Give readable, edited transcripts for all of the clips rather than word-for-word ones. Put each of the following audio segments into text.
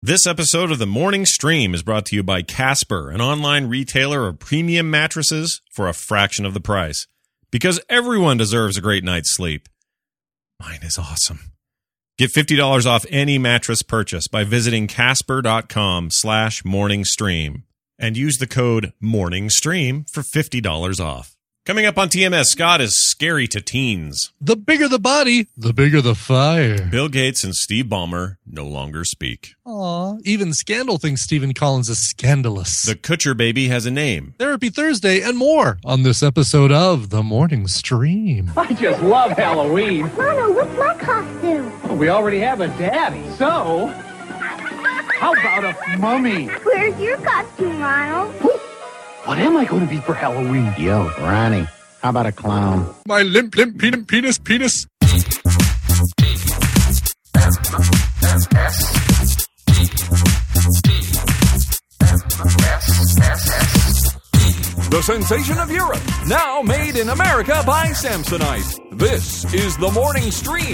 This episode of The Morning Stream is brought to you by Casper, an online retailer of premium mattresses for a fraction of the price. Because everyone deserves a great night's sleep. Mine is awesome. Get $50 off any mattress purchase by visiting casper.com/morningstream and use the code MORNINGSTREAM for $50 off. Coming up on TMS, Scott is scary to teens. The bigger the body, the bigger the fire. Bill Gates and Steve Ballmer no longer speak. Aw, even Scandal thinks Stephen Collins is scandalous. The Kutcher baby has a name. Therapy Thursday and more on this episode of The Morning Stream. I just love Halloween. Mono, what's my costume? Well, we already have a daddy, so how about a mummy? Where's your costume, Ronald? What am I going to be for Halloween? Yo, Ronnie, how about a clown? My limp penis. The sensation of Europe, now made in America by Samsonite. This is The Morning Stream.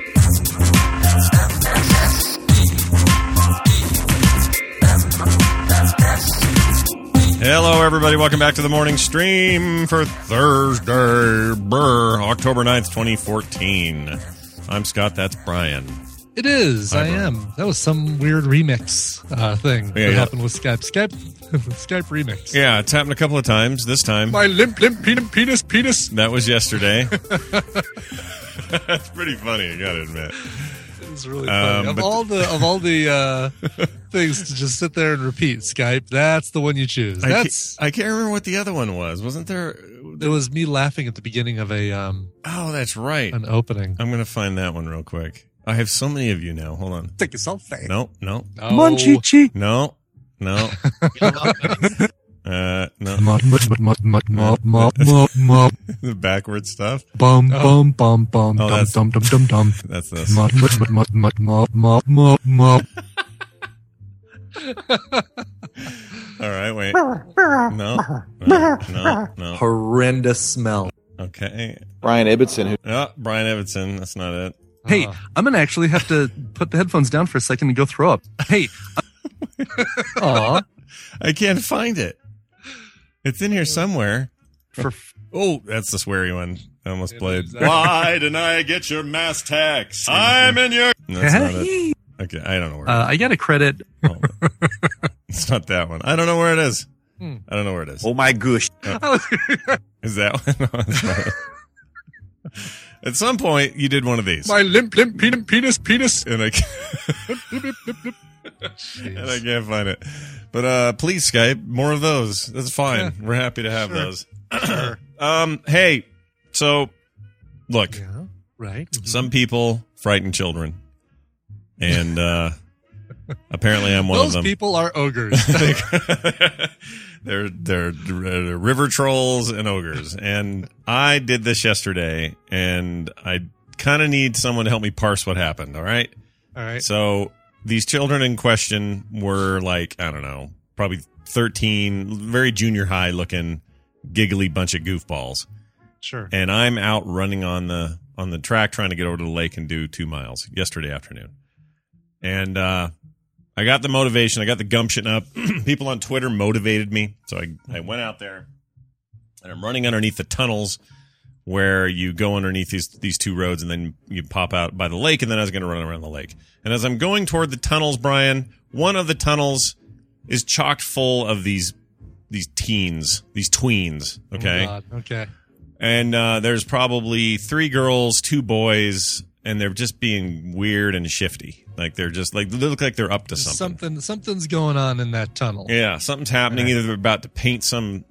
Hello, everybody. Welcome back to The Morning Stream for Thursday, October 9th, 2014. I'm Scott. That's Brian. It is. Hi, I Brian. am. That was some weird remix thing that Yeah. happened with Skype. Skype remix. Yeah, it's happened a couple of times. This time, My limp penis. that was yesterday. That's pretty funny, I gotta admit. It's really funny. Of all the things to just sit there and repeat, Skype, that's the one you choose. I can't remember what the other one was. Wasn't there? It was me laughing at the beginning of Oh, that's right. an opening. I'm gonna find that one real quick. I have so many of you now. Hold on. Take yourself fame. No. Munchie. No. No. The backward stuff. Bum Oh, bum that's- dum dum. That's this. All right, wait. No. Horrendous smell. Okay. Brian Ibbotson. Brian Evanson. That's not it. Hey, I'm going to actually have to put the headphones down for a second and go throw up. Hey. Aw. I can't find it. It's in here somewhere. Oh, that's the sweary one. I almost played. Why didn't I get your mass tax? I'm in your... That's not it. Okay, I don't know where it is. I got a credit. Oh. It's not that one. I don't know where it is. I don't know where it is. Oh my gosh. Is that one? No, it's not it. At some point, you did one of these. My limp penis. And I can't find it. But please, Skype, more of those. That's fine. Yeah. We're happy to have Sure. those. Sure. Hey, so, look, Yeah, right. some people frighten children. And apparently I'm one Those of them. people are ogres. They're river trolls and ogres. And I did this yesterday, and I kind of need someone to help me parse what happened, all right? All right. So these children in question were like, I don't know, probably 13, very junior high looking, giggly bunch of goofballs. Sure. And I'm out running on the track trying to get over to the lake and do 2 miles yesterday afternoon. And I got the motivation. I got the gumption up. People on Twitter motivated me. So I went out there, and I'm running underneath the tunnels where you go underneath these two roads, and then you pop out by the lake, and then I was going to run around the lake. And as I'm going toward the tunnels, Brian, one of the tunnels is chock full of these tweens, okay? Oh, God. Okay. And there's probably 3 girls, 2 boys, and they're just being weird and shifty. Like they're just like, they look like they're up to something. Something's going on in that tunnel. Yeah, something's happening. Either they're about to paint some,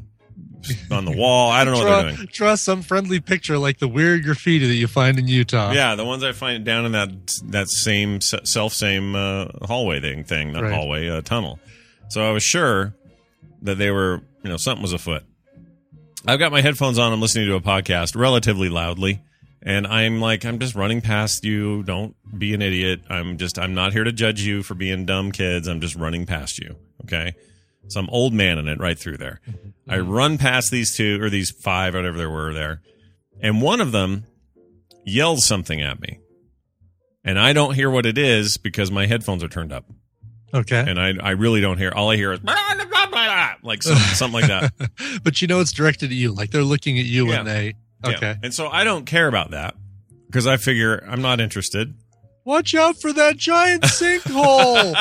on the wall. I don't know what they're doing. Draw some friendly picture like the weird graffiti that you find in Utah. Yeah, the ones I find down in that same hallway thing, not Right. hallway, tunnel. So I was sure that they were, something was afoot. I've got my headphones on. I'm listening to a podcast relatively loudly. And I'm just running past you. Don't be an idiot. I'm not here to judge you for being dumb kids. I'm just running past you. Okay. Some old man in it right through there. I run past these 2 or these 5, whatever there were there. And one of them yells something at me. And I don't hear what it is because my headphones are turned up. Okay. And I really don't hear. All I hear is like something like that. But it's directed at you. Like they're looking at you when they. Okay. Yeah. And so I don't care about that because I figure I'm not interested. Watch out for that giant sinkhole.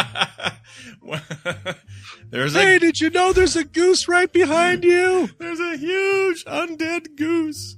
Hey, did you know there's a goose right behind you? There's a huge undead goose.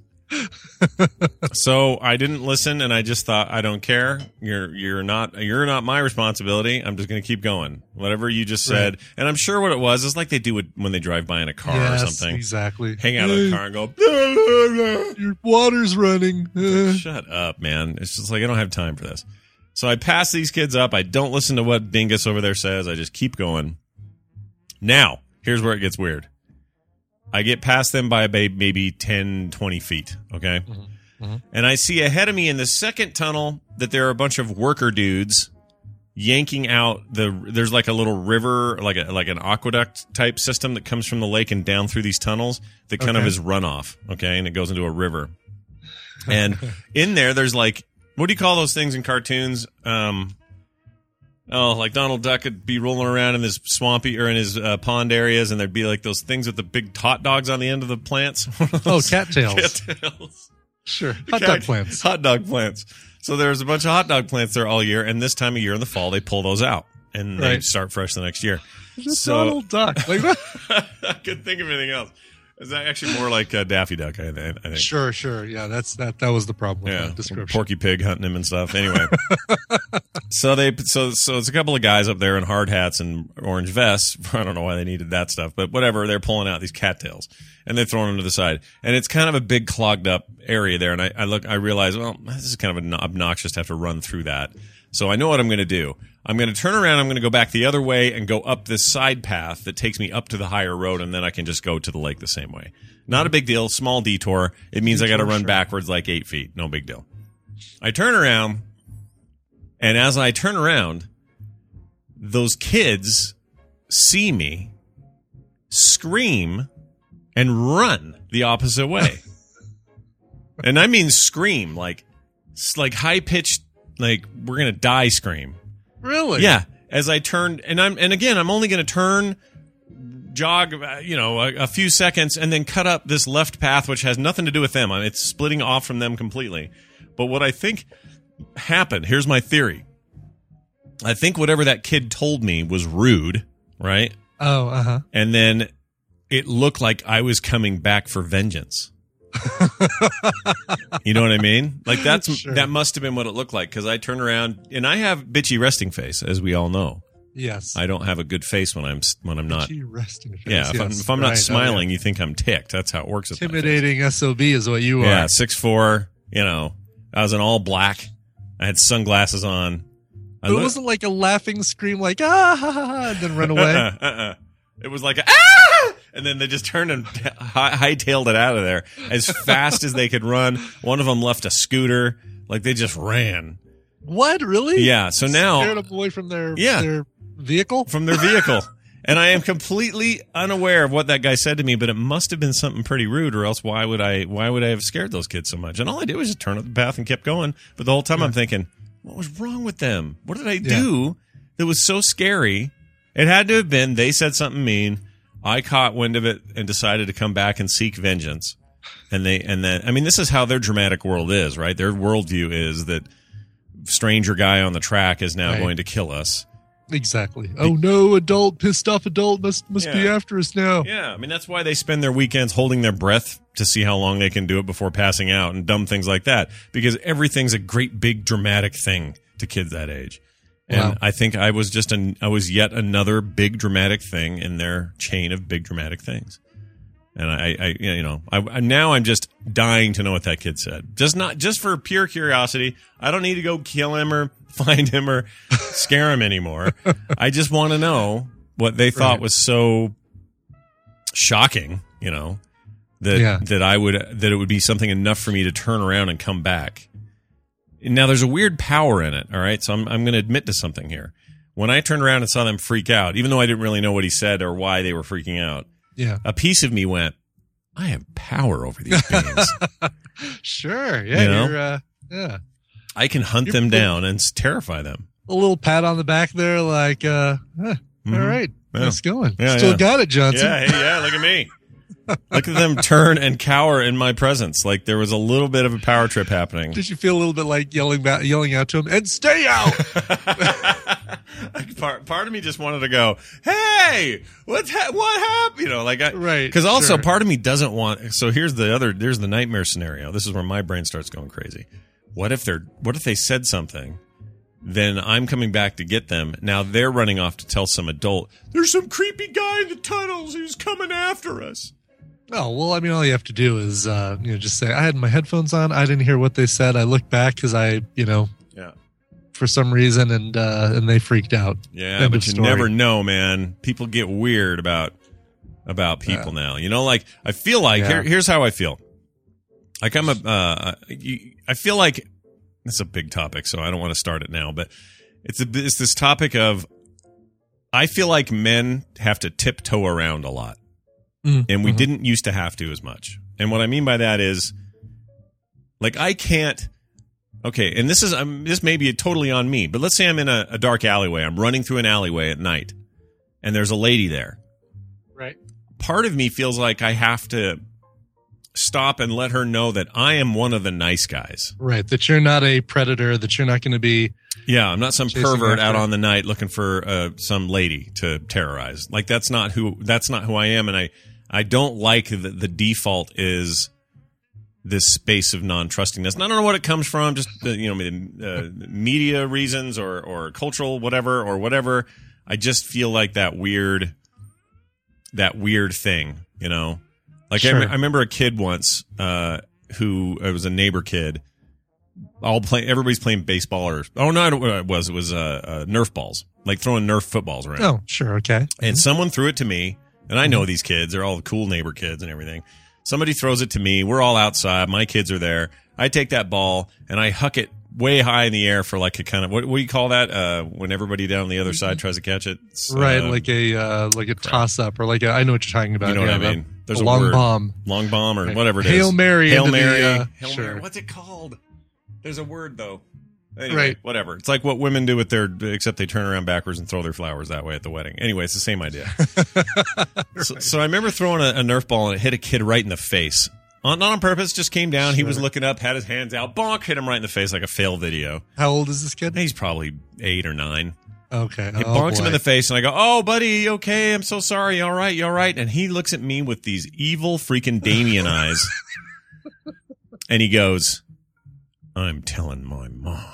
So I didn't listen, and I just thought, I don't care. You're not my responsibility. I'm just going to keep going. Whatever you just said, and I'm sure what it was is like they do it when they drive by in a car or something. Exactly. Hang out of the car and go, your water's running. Shut up, man. It's just like I don't have time for this. So I pass these kids up. I don't listen to what Dingus over there says. I just keep going. Now, here's where it gets weird. I get past them by maybe 10, 20 feet, okay? Mm-hmm. And I see ahead of me in the second tunnel that there are a bunch of worker dudes yanking out there's like a little river, like an aqueduct type system that comes from the lake and down through these tunnels that kind of is runoff, okay? And it goes into a river. And in there's like, what do you call those things in cartoons? Like Donald Duck would be rolling around in his swampy or in his pond areas, and there'd be like those things with the big hot dogs on the end of the plants. Cattails. Cattails. Sure. Hot dog plants. Hot dog plants. So there's a bunch of hot dog plants there all year, and this time of year in the fall, they pull those out, and they start fresh the next year. Donald Duck. Like that? I couldn't think of anything else. It's actually more like Daffy Duck, I think. Sure. Yeah, that was the problem with that description. Porky Pig hunting him and stuff. Anyway, so it's a couple of guys up there in hard hats and orange vests. I don't know why they needed that stuff, but whatever. They're pulling out these cattails and they're throwing them to the side, and it's kind of a big clogged up area there. And I realize, well, this is kind of obnoxious to have to run through that. So I know what I'm going to do. I'm going to turn around. I'm going to go back the other way and go up this side path that takes me up to the higher road, and then I can just go to the lake the same way. Not a big deal. Small detour. It means I got to run backwards like 8 feet. No big deal. I turn around, and as I turn around, those kids see me, scream, and run the opposite way. And I mean scream, like high-pitched, like we're going to die scream. Really? Yeah. As I turned, and again, I'm only going to turn, jog, a few seconds, and then cut up this left path, which has nothing to do with them. It's splitting off from them completely. But what I think happened, here's my theory. I think whatever that kid told me was rude, right? Oh, uh-huh. And then it looked like I was coming back for vengeance. You know what I mean? Like that must have been what it looked like, because I turn around and I have bitchy resting face, as we all know. Yes, I don't have a good face when I'm not. Bitchy resting face. Yeah, if I'm not smiling, you think I'm ticked. That's how it works. Intimidating SOB is what you are. Yeah, 6'4". I was in all black. I had sunglasses on. It wasn't like a laughing scream, like ah ha ha ha, and then run away. It was like ah, and then they just turned and hightailed it out of there as fast as they could run. One of them left a scooter, like they just ran. What, really? Yeah. So now scared them away from their vehicle. From their vehicle, and I am completely unaware of what that guy said to me, but it must have been something pretty rude, or else why would I have scared those kids so much? And all I did was just turn up the path and kept going. But the whole time I'm thinking, what was wrong with them? What did I do that was so scary? It had to have been they said something mean. I caught wind of it and decided to come back and seek vengeance. And then, I mean, this is how their dramatic world is, right? Their worldview is that stranger guy on the track is now going to kill us. Exactly. Oh no, pissed off adult must be after us now. Yeah, I mean, that's why they spend their weekends holding their breath to see how long they can do it before passing out and dumb things like that. Because everything's a great big dramatic thing to kids that age. And I think I was yet another big dramatic thing in their chain of big dramatic things. And I now I'm just dying to know what that kid said. Just for pure curiosity. I don't need to go kill him or find him or scare him anymore. I just want to know what they thought was so shocking, that it would be something enough for me to turn around and come back. Now, there's a weird power in it, all right? So I'm going to admit to something here. When I turned around and saw them freak out, even though I didn't really know what he said or why they were freaking out, a piece of me went, I have power over these beings. Sure, yeah. I can hunt them down and terrify them. a little pat on the back there, like, all right, nice going. Yeah, Still got it, Johnson. Yeah, hey, yeah, look at me. Look at them turn and cower in my presence. Like there was a little bit of a power trip happening. Did you feel a little bit like yelling out to him, and stay out? Part of me just wanted to go, hey, what happened? You know, like, right. Because also part of me doesn't want, so here's the nightmare scenario. This is where my brain starts going crazy. What if they said something? Then I'm coming back to get them. Now they're running off to tell some adult, there's some creepy guy in the tunnels who's coming after us. Oh, well, I mean, all you have to do is, just say, I had my headphones on. I didn't hear what they said. I looked back because for some reason, and they freaked out. Yeah, End but of you story. never know, man. People get weird about people now. You know, like, I feel like, here's how I feel. Like, I feel like, it's a big topic, so I don't want to start it now, but it's this topic of, I feel like men have to tiptoe around a lot. And we didn't used to have to as much. And what I mean by that is, like, I can't, okay, and this may be totally on me, but let's say I'm in a dark alleyway. I'm running through an alleyway at night, and there's a lady there. Right. Part of me feels like I have to stop and let her know that I am one of the nice guys. Right, that you're not a predator, that you're not going to be... Yeah, I'm not some pervert out on the night looking for some lady to terrorize. Like, that's not who I am, and I don't like the default is this space of non-trustingness. And I don't know what it comes from, just media reasons or cultural whatever. I just feel like that weird thing, you know. Like sure. I remember a kid once who was a neighbor kid. Everybody's playing baseball it was Nerf balls, like throwing Nerf footballs around. Oh, sure, okay. And someone threw it to me. And I know these kids, they're all the cool neighbor kids and everything. Somebody throws it to me. We're all outside. My kids are there. I take that ball and I huck it way high in the air for like a kind of, what do you call that? When everybody down on the other side tries to catch it. Right. Like a toss up or like I know what you're talking about. You know what I mean? There's a long word. bomb. Long bomb or whatever it is. Hail Mary. Hail Mary. Hail sure. Mary. What's it called? There's a word though. Anyway, right. Whatever. It's like what women do except they turn around backwards and throw their flowers that way at the wedding. Anyway, it's the same idea. Right. So I remember throwing a Nerf ball and it hit a kid right in the face. Not on purpose, just came down. Sure. He was looking up, had his hands out, bonk, hit him right in the face like a fail video. How old is this kid? He's probably 8 or 9. Okay. He bonks him in the face and I go, oh, buddy, you okay? I'm so sorry. You all right? You all right? And he looks at me with these evil freaking Damien eyes. And he goes, I'm telling my mom.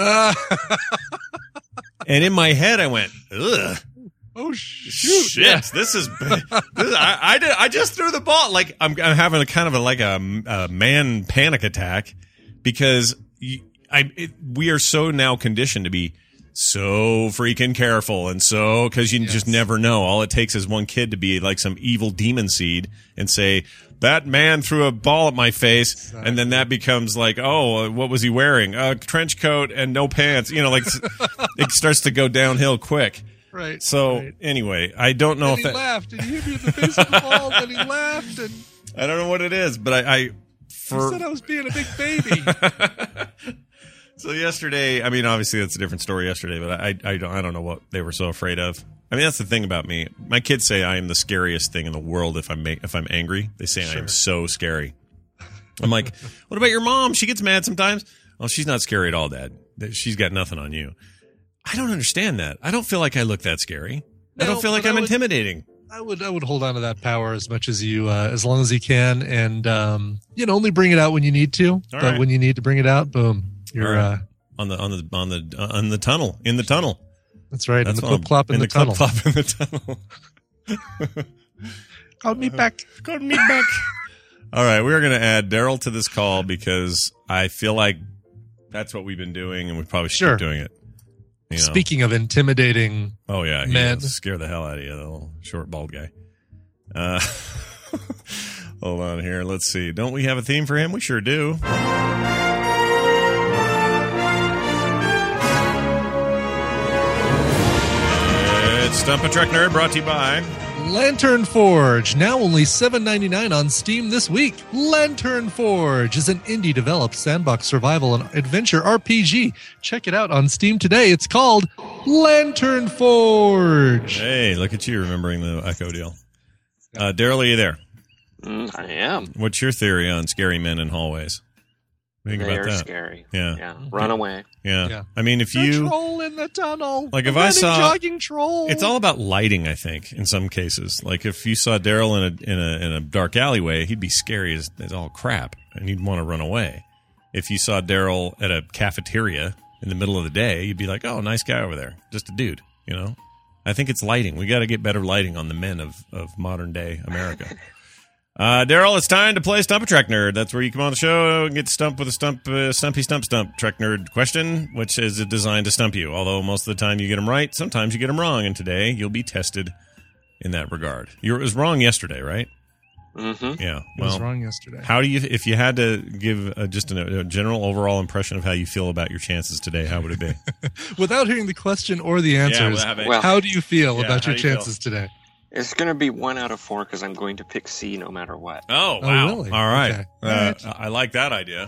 And in my head, I went, ugh. Oh shoot! Shit, yeah. This is. I just threw the ball. Like I'm having a kind of a man panic attack because we are so now conditioned to be so freaking careful and so because you just never know. All it takes is one kid to be like some evil demon seed and say, that man threw a ball at my face, exactly. And then that becomes like, oh, what was he wearing? A trench coat and no pants. You know, like it starts to go downhill quick. Right. So anyway, I don't know if he laughed. Did you hit me in the face with the ball? Then he laughed, and I don't know what it is, but he said I was being a big baby. So yesterday, I mean, obviously that's a different story yesterday, but I don't know what they were so afraid of. I mean, that's the thing about me. My kids say I am the scariest thing in the world if I'm angry. They say I am so scary. I'm like, what about your mom? She gets mad sometimes. Oh, she's not scary at all, Dad. She's got nothing on you. I don't understand that. I don't feel like I look that scary. I don't feel like I'm intimidating. I would hold on to that power as much as you, as long as you can, and only bring it out when you need to. But when you need to bring it out, boom, you're on the tunnel, in the tunnel. That's right. That's in the clip clop in the tunnel. Clip clop in the tunnel. Call me back. Call me back. All right, we're going to add Daryl to this call because I feel like that's what we've been doing, and we probably should keep doing it. You know. Speaking of intimidating, men, scare the hell out of you, the little short bald guy. Hold on here. Let's see. Don't we have a theme for him? We sure do. It's Stump a Truck Nerd, brought to you by Lantern Forge, now only $7.99 on Steam this week. Lantern Forge is an indie-developed sandbox survival and adventure RPG. Check it out on Steam today. It's called Lantern Forge. Hey, look at you remembering the Echo deal. Daryl, are you there? I am. What's your theory on scary men in hallways? Think They're about that. Scary. Yeah. Run away. Yeah. I mean, if you troll in the tunnel, like, if I saw jogging troll, it's all about lighting. I think in some cases, like if you saw Daryl in a dark alleyway, he'd be scary as all crap, and you'd want to run away. If you saw Daryl at a cafeteria in the middle of the day, you'd be like, "Oh, nice guy over there, just a dude." You know. I think it's lighting. We got to get better lighting on the men of modern day America. Daryl, it's time to play Stump a Trek Nerd. That's where you come on the show and get stumped with a stumpy stump Trek Nerd question, which is designed to stump you. Although most of the time you get them right, sometimes you get them wrong, and today you'll be tested in that regard. It was wrong yesterday, right? Mm-hmm. Yeah. It was wrong yesterday. How do you, if you had to give just a general overall impression of how you feel about your chances today, how would it be? Without hearing the question or the answers, how do you feel about your chances today? It's going to be 1 out of 4 because I'm going to pick C no matter what. Oh, wow. Really? All right. Okay. All right. I like that idea.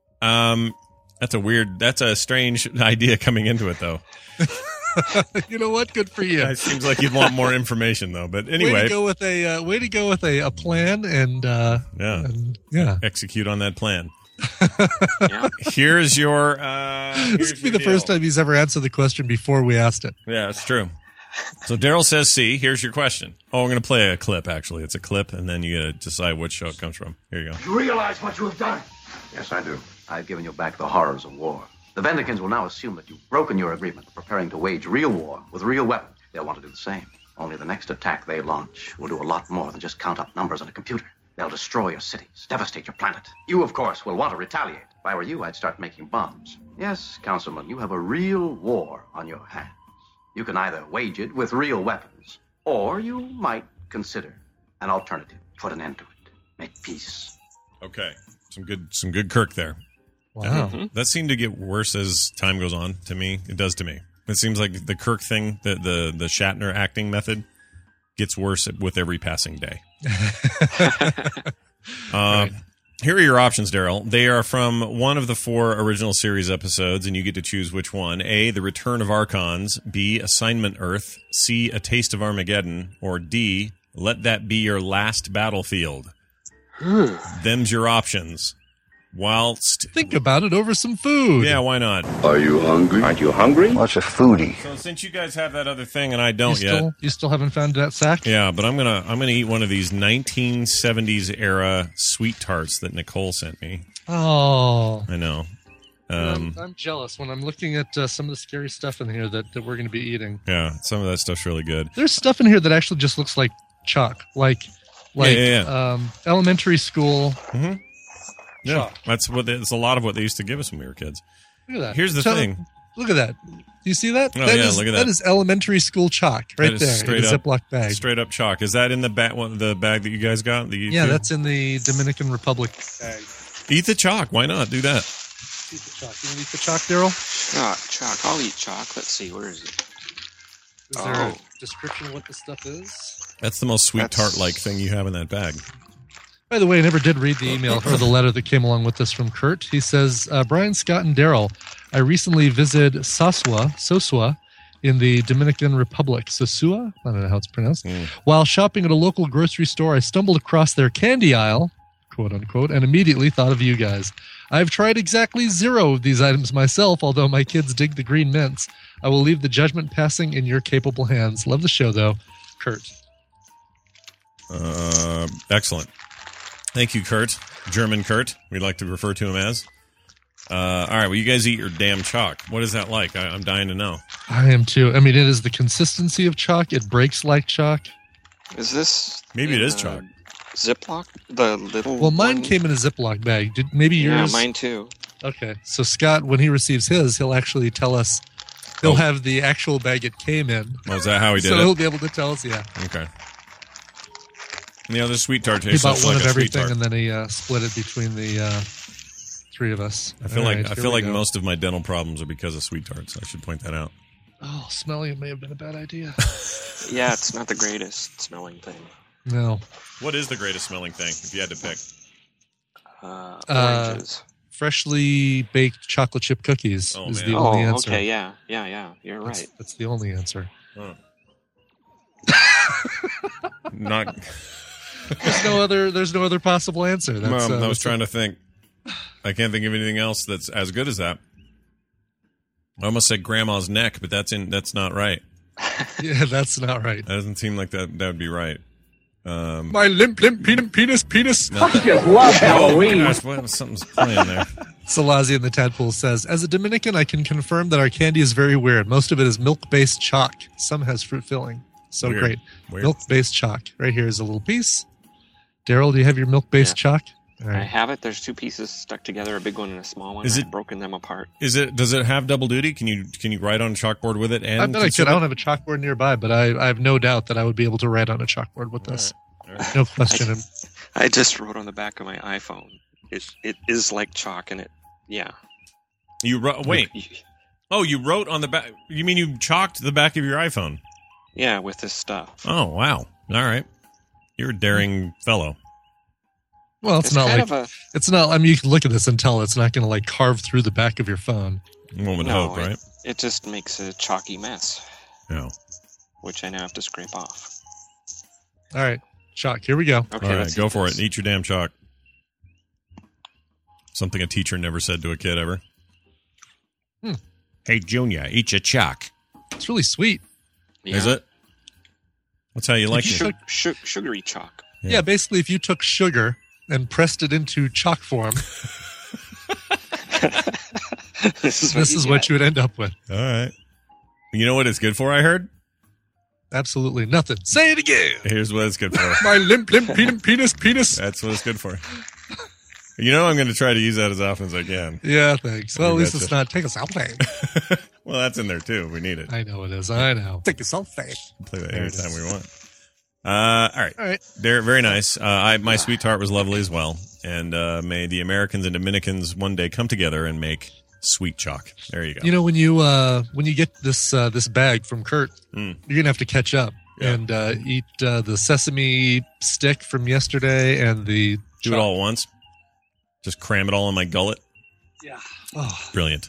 That's a strange idea coming into it, though. You know what? Good for you. It seems like you'd want more information, though. But anyway, way to go with a plan and execute on that plan. Yeah. Here's your. This would be the first time he's ever answered the question before we asked it. Yeah, it's true. So Daryl says C. Here's your question. Oh, we're going to play a clip, actually. It's a clip, and then you got to decide which show it comes from. Here you go. You realize what you have done? Yes, I do. I've given you back the horrors of war. The Vendicans will now assume that you've broken your agreement, preparing to wage real war with real weapons. They'll want to do the same. Only the next attack they launch will do a lot more than just count up numbers on a computer. They'll destroy your cities, devastate your planet. You, of course, will want to retaliate. If I were you, I'd start making bombs. Yes, Councilman, you have a real war on your hands. You can either wage it with real weapons, or you might consider an alternative. Put an end to it. Make peace. Okay. Some good Kirk there. Wow. That seemed to get worse as time goes on to me. It does to me. It seems like the Kirk thing, the Shatner acting method, gets worse with every passing day. Right. Here are your options, Daryl. They are from one of the 4 original series episodes, and you get to choose which one. A, The Return of Archons. B, Assignment Earth. C, A Taste of Armageddon. Or D, Let That Be Your Last Battlefield. Them's your options. Whilst... Think about it over some food. Yeah, why not? Are you hungry? Aren't you hungry? What's a foodie? So since you guys have that other thing and I don't yet... You still haven't found that sack? Yeah, but I'm gonna eat one of these 1970s era sweet tarts that Nicole sent me. Oh. I know. I'm jealous when I'm looking at some of the scary stuff in here that we're going to be eating. Yeah, some of that stuff's really good. There's stuff in here that actually just looks like chalk, like elementary school. Mm-hmm. Yeah, that's a lot of what they used to give us when we were kids. Look at that. Here's the thing. Look at that. Do you see that? Oh, look at that. That is elementary school chalk right there straight in a up, Ziploc bag. Straight up chalk. Is that in the bag that you guys got? Yeah, that's in the Dominican Republic bag. Eat the chalk. Why not? Do that. Eat the chalk. You want to eat the chalk, Daryl? Chalk. I'll eat chalk. Let's see. Where is it? Is there a description of what this stuff is? That's the most sweet tart-like thing you have in that bag. By the way, I never did read the email or the letter that came along with this from Kurt. He says, Brian, Scott, and Daryl, I recently visited Sosua in the Dominican Republic. Sosua? I don't know how it's pronounced. While shopping at a local grocery store, I stumbled across their candy aisle, quote unquote, and immediately thought of you guys. I've tried exactly 0 of these items myself, although my kids dig the green mints. I will leave the judgment passing in your capable hands. Love the show, though. Kurt. Excellent. Thank you, Kurt. German Kurt, we'd like to refer to him as. All right, well, you guys eat your damn chalk. What is that like? I'm dying to know. I am too. I mean, it is the consistency of chalk. It breaks like chalk. Is this... Maybe it is chalk. Ziploc? The little Well, mine one? came in a Ziploc bag. Maybe yours... Yeah, mine too. Okay, so Scott, when he receives his, he'll actually tell us... He'll have the actual bag it came in. Oh, is that how he did it? So he'll be able to tell us, yeah. Okay. And the other sweet tart He tastes bought one like of a sweet everything, tart. and then he split it between the 3 of us. I feel All like right, I here feel we like go. most of my dental problems are because of sweet tarts. I should point that out. Oh, smelling it may have been a bad idea. Yeah, it's not the greatest smelling thing. No. What is the greatest smelling thing, if you had to pick? Oranges. Freshly baked chocolate chip cookies is man. the only answer. Okay, yeah. You're right. That's the only answer. Huh. Not. There's no other possible answer. That's, I was trying to think. I can't think of anything else that's as good as that. I almost said grandma's neck, but that's not right. Yeah, that's not right. That doesn't seem like that would be right. My limp penis. I just love Halloween. Oh, gosh, something's playing there. Salazi in the Tadpole says, as a Dominican, I can confirm that our candy is very weird. Most of it is milk-based chalk. Some has fruit filling. So Weird. great. Weird. Milk-based chalk. Right here is a little piece. Daryl, do you have your milk-based chalk? All I right. have it. There's 2 pieces stuck together, a big one and a small one. Is I've it- broken them apart. Does it have double duty? Can you write on a chalkboard with it? And I bet I could. consume I it? don't have a chalkboard nearby, but I have no doubt that I would be able to write on a chalkboard with this. All right. No question. I just wrote on the back of my iPhone. It is like chalk, and You wrote. Wait. Oh, you wrote on the back. You mean you chalked the back of your iPhone? Yeah, with this stuff. Oh, wow. All right. You're a daring fellow. Well, it's not kind like of it's not. I mean, you can look at this and tell it's not going to like carve through the back of your phone. One would No, hope, right? It just makes a chalky mess, Yeah. which I now have to scrape off. All right, chalk. Here we go. Okay, All right, let's go eat for this. it. Eat your damn chalk. Something a teacher never said to a kid ever. Hey, Junior, eat your chalk. It's really sweet. Yeah. Is it? That's how you like Su- it. sugary chalk. Yeah. Basically, if you took sugar and pressed it into chalk form, This this is what you would end up with. All right. You know what it's good for, I heard? Absolutely nothing. Say it again. Here's what it's good for. My limp penis. That's what it's good for. You know I'm going to try to use that as often as I can. Yeah, thanks. Well, at You least betcha. it's not take a selfie. Well, that's in there, too. We need it. I know it is. I know. Take a selfie. Play that There it anytime is. we want. All right. All right. They're very nice. My sweet tart was lovely as well. And may the Americans and Dominicans one day come together and make sweet chalk. There you go. You know, when you get this bag from Kurt, you're gonna have to catch up and eat the sesame stick from yesterday and the Do it all at once. Just cram it all in my gullet. Yeah. Oh. Brilliant.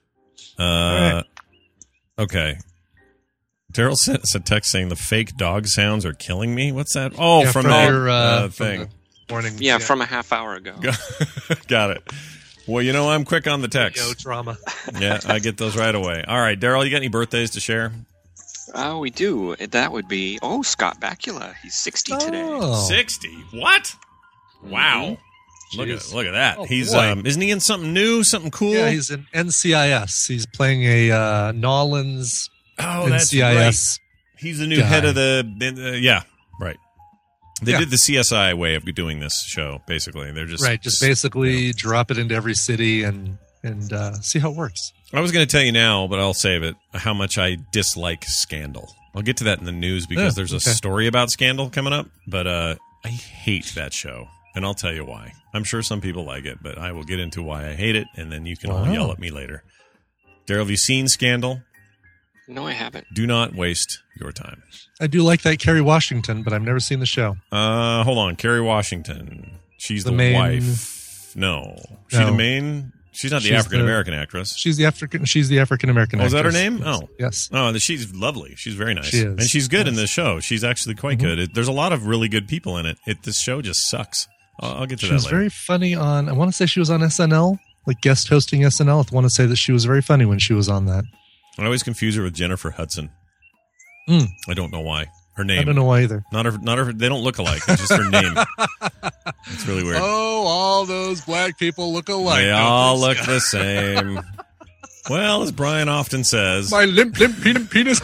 right. Okay. Daryl sent us a text saying the fake dog sounds are killing me. What's that? Oh, Yeah, from from that your, thing. Morning. Yeah, from a half hour ago. Got it. Well, you know, I'm quick on the text. Yo, drama. Yeah, I get those right away. All right, Daryl, you got any birthdays to share? Oh, we do. That would be Scott Bakula. He's 60 today. Oh. 60. What? Wow. Look Jeez. at that. Oh, He's boy. isn't he in something new, something cool? Yeah, he's in NCIS. He's playing a Nolans oh, that's NCIS. right. He's the new guy. head of the yeah, right. They Yeah. did the CSI way of doing this show, basically. They're just Right, just basically drop it into every city and see how it works. I was going to tell you now, but I'll save it, how much I dislike Scandal. I'll get to that in the news because there's a okay. story about Scandal coming up, but I hate that show, and I'll tell you why. I'm sure some people like it, but I will get into why I hate it, and then you can all Wow. yell at me later. Daryl, have you seen Scandal? No, I haven't. Do not waste your time. I do like that Kerry Washington, but I've never seen the show. Hold on. Kerry Washington. She's The the main- wife. No. She No. the main? She's not the She's African-American actress. She's the African American. Oh, is that her actress. name? Yes. Oh. Yes. Oh, she's lovely. She's very nice. She is. And she's good in Yes. this show. She's actually quite good. There's a lot of really good people in it. This show just sucks. I'll get to She that was later. very funny on, I want to say she was on SNL, like guest hosting SNL. I want to say that she was very funny when she was on that. I always confuse her with Jennifer Hudson. Mm. I don't know why. Her name. I don't know why either. Not her. They don't look alike. It's just her name. It's really weird. Oh, all those black people look alike. They all look the same. Well, as Brian often says, My limp penis.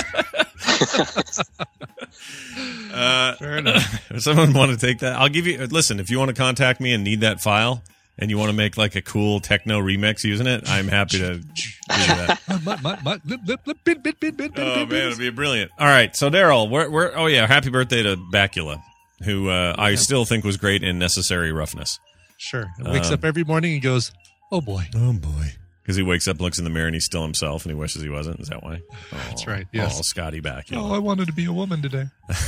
Fair enough. if someone want to take that, I'll give you. Listen, if you want to contact me and need that file, and you want to make like a cool techno remix using it, I'm happy to do that. Oh man, it'd be brilliant. All right, so Daryl, we're oh yeah, happy birthday to Bakula, who I still think was great in Necessary Roughness. Sure. And wakes up every morning and goes, oh boy. Oh boy. Because he wakes up, looks in the mirror, and he's still himself, and he wishes he wasn't. Is that why? That's right, yes. Oh, Scotty Bakula. Oh, I wanted to be a woman today.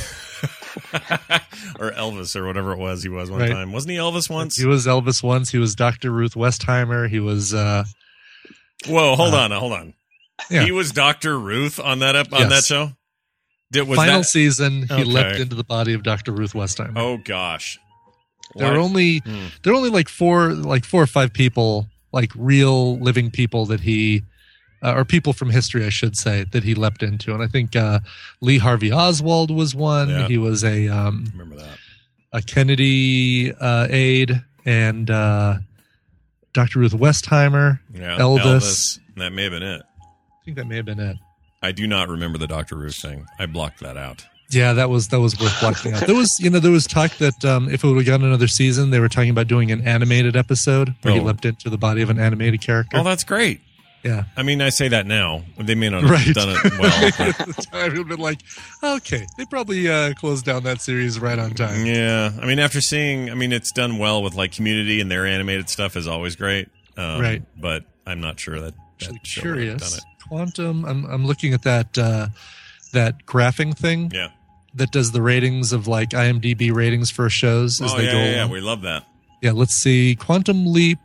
Or Elvis, or whatever it was he was one Right. time. Wasn't he Elvis once? He was Elvis once. He was Dr. Ruth Westheimer. He was... Whoa, hold on. Yeah. He was Dr. Ruth on that show? Final season, he Okay. leapt into the body of Dr. Ruth Westheimer. Oh, gosh. There are only like four or five people, like real living people that he, or people from history, I should say, that he leapt into. And I think Lee Harvey Oswald was one. Yeah. He was remember that. a Kennedy aide, and Dr. Ruth Westheimer, Yeah, Elvis. That may have been it. I think that may have been it. I do not remember the Dr. Ruth thing. I blocked that out. Yeah, that was worth blocking out. There was talk that if it would have gotten another season, they were talking about doing an animated episode where he leapt into the body of an animated character. Oh, that's great. Yeah. I mean, I say that now. They may not have done it well. But At the time, it would have been like, okay, they probably closed down that series right on time. yeah. I mean, after seeing, it's done well with like Community, and their animated stuff is always great. Right. But I'm not sure that Actually, show would have done curious. it. Quantum. I'm looking at that graphing thing. Yeah. That does the ratings of like IMDb ratings for shows as they go along. Yeah. We love that. Yeah, let's see. Quantum Leap.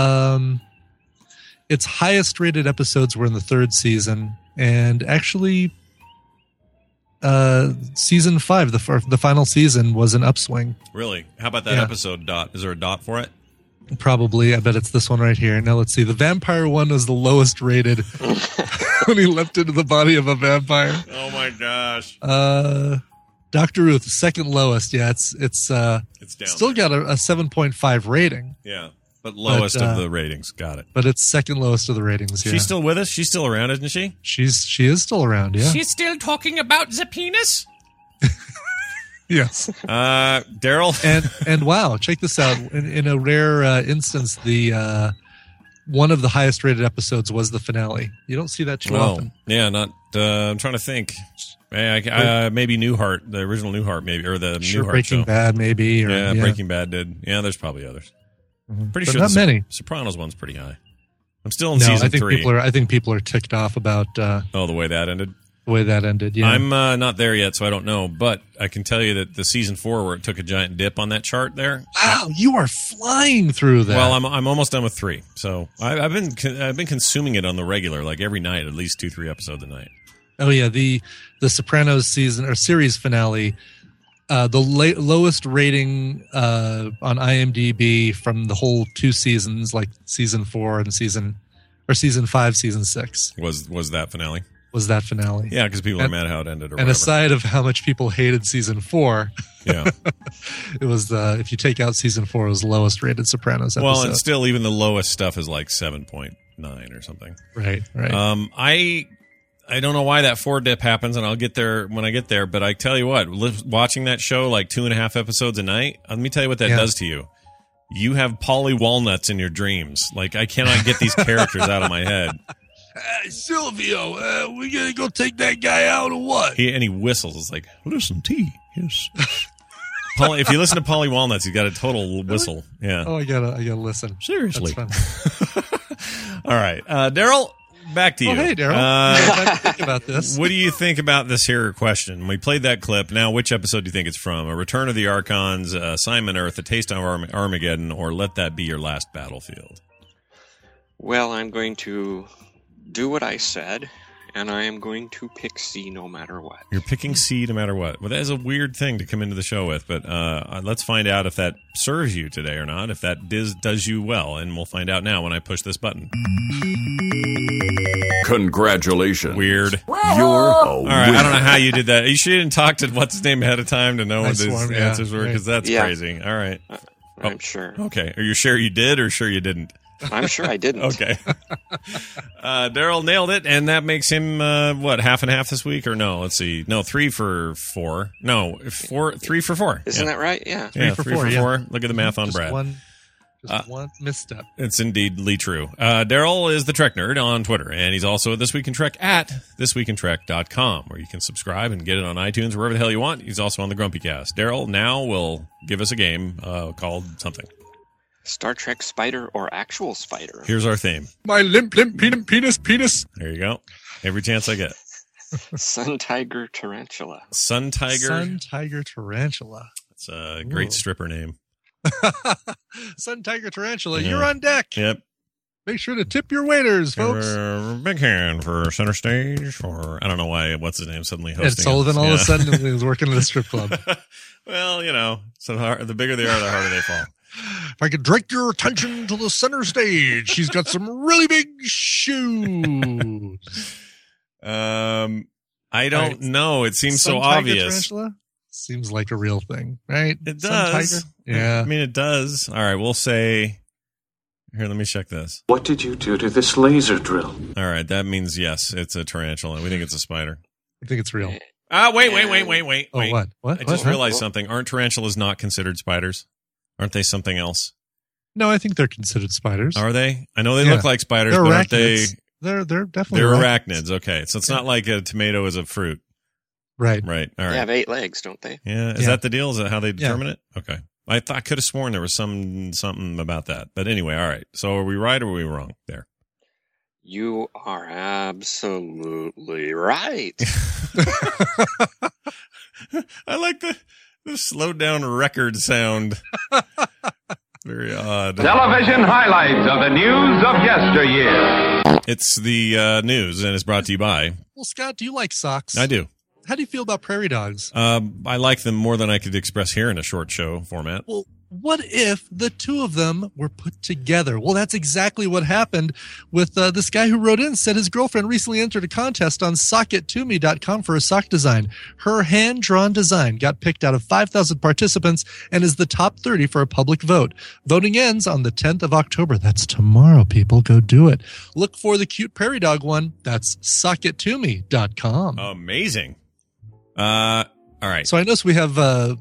Its highest rated episodes were in the third season, and actually, season 5, the final season, was an upswing. Really? How about that Yeah. episode dot? Is there a dot for it? Probably. I bet it's this one right here. Now let's see. The vampire one was the lowest rated when he leapt into the body of a vampire. Oh my gosh. Dr. Ruth, second lowest. Yeah, it's down still got a 7.5 rating. Yeah. But lowest of the ratings. Got it. But it's second lowest of the ratings. Yeah. She's still with us? She's still around, isn't she? She is still around, yeah. She's still talking about the penis? Yes. Daryl? And wow, check this out. In a rare instance, the one of the highest rated episodes was the finale. You don't see that too often. Yeah, not. I'm trying to think. Maybe Newhart, the original Newhart, maybe, or the Newhart Breaking show. Bad, maybe. Or, Yeah, Breaking Bad did. Yeah, there's probably others. Pretty But sure not the many. Sopranos one's pretty high. I'm still in No, season I think 3. I think people are ticked off about the way that ended. the way that ended. Yeah, I'm not there yet, so I don't know. But I can tell you that the season 4, where it took a giant dip on that chart there. Wow, you are flying through that. Well, I'm almost done with 3, so I've been consuming it on the regular, like every night, at least 2-3 episodes a night. Oh yeah, the Sopranos season or series finale, the lowest rating on IMDb from the whole 2 seasons, like season 4 and season 5, season 6, Was that finale? was that finale. Yeah, because people are mad how it ended, or And whatever. aside of how much people hated season 4, Yeah. it was if you take out season 4, it was the lowest rated Sopranos episode. Well, and still, even the lowest stuff is like 7.9 or something. Right. I don't know why that 4 dip happens, and I'll get there when I get there. But I tell you what, watching that show like 2.5 episodes a night, let me tell you what that does to you. You have Polly Walnuts in your dreams. Like, I cannot get these characters out of my head. Hey, Silvio, we gonna go take that guy out or what? He whistles. It's like, what is some tea? Yes. Polly, if you listen to Polly Walnuts, he's got a total whistle. Yeah. Oh, I gotta listen. Seriously. That's fun. All right. Daryl, back to you. Oh, hey, Daryl. Think about this. What do you think about this here question? We played that clip. Now, which episode do you think it's from? A Return of the Archons, Simon Earth, A Taste of Armageddon, or Let That Be Your Last Battlefield? Well, I'm going to do what I said, and I am going to pick C no matter what. You're picking C no matter what. Well, that is a weird thing to come into the show with, but let's find out if that serves you today or not, if that does you well, and we'll find out now when I push this button. Congratulations. Weird. You're a All right, I don't know how you did that. You sure you didn't talk to what's his name ahead of time to know what his answers were, because that's crazy. All right. I'm sure. Okay. Are you sure you did or sure you didn't? I'm sure I didn't. Okay. Daryl nailed it, and that makes him, half and half this week? Or no, let's see. No, 3 for 4. No, 3 for 4. Isn't that right? Yeah. 3 for 4. Look at the math on Brad. One misstep. It's indeedly true. Daryl is the Trek Nerd on Twitter, and he's also at This Week in Trek at thisweekintrek.com, where you can subscribe and get it on iTunes, wherever the hell you want. He's also on the Grumpy Cast. Daryl now will give us a game called something. Star Trek spider or actual spider? Here's our theme. My limp penis. There you go. Every chance I get. Sun tiger tarantula. Sun tiger. Sun tiger tarantula. It's a great stripper name. Sun tiger tarantula, you're on deck. Yep. Make sure to tip your waiters, folks. Big hand for center stage. For I don't know why. What's his name? Suddenly hosting. Ed Sullivan all of a sudden was working at a strip club. Well, so the bigger they are, the harder they fall. If I could direct your attention to the center stage, she's got some really big shoes. I don't know. It seems so obvious. Tarantula? Seems like a real thing, right? It does. Yeah. I mean, it does. All right, we'll say. Here, let me check this. What did you do to this laser drill? All right, that means yes, it's a tarantula. We think it's a spider. I think it's real. Wait. Oh, what? I just realized something. Aren't tarantulas not considered spiders? Aren't they something else? No, I think they're considered spiders. Are they? I know they look like spiders, they're but arachnids. aren't they? They're definitely They're arachnids. Okay, so it's not like a tomato is a fruit. Right. All right. They have 8 legs, don't they? Yeah. Is that the deal? Is that how they determine it? Okay. I could have sworn there was something about that. But anyway, all right. So are we right or are we wrong there? You are absolutely right. I like the slowed down record sound. Very odd. Television highlights of the news of yesteryear. It's the news, and it's brought to you by... Well, Scott, do you like socks? I do. How do you feel about prairie dogs? I like them more than I could express here in a short show format. Well, what if the two of them were put together? Well, that's exactly what happened with this guy who wrote in, said his girlfriend recently entered a contest on sockit2me.com for a sock design. Her hand-drawn design got picked out of 5,000 participants and is the top 30 for a public vote. Voting ends on the 10th of October. That's tomorrow, people. Go do it. Look for the cute prairie dog one. That's sockit2me.com. Amazing. All right. So I notice we have the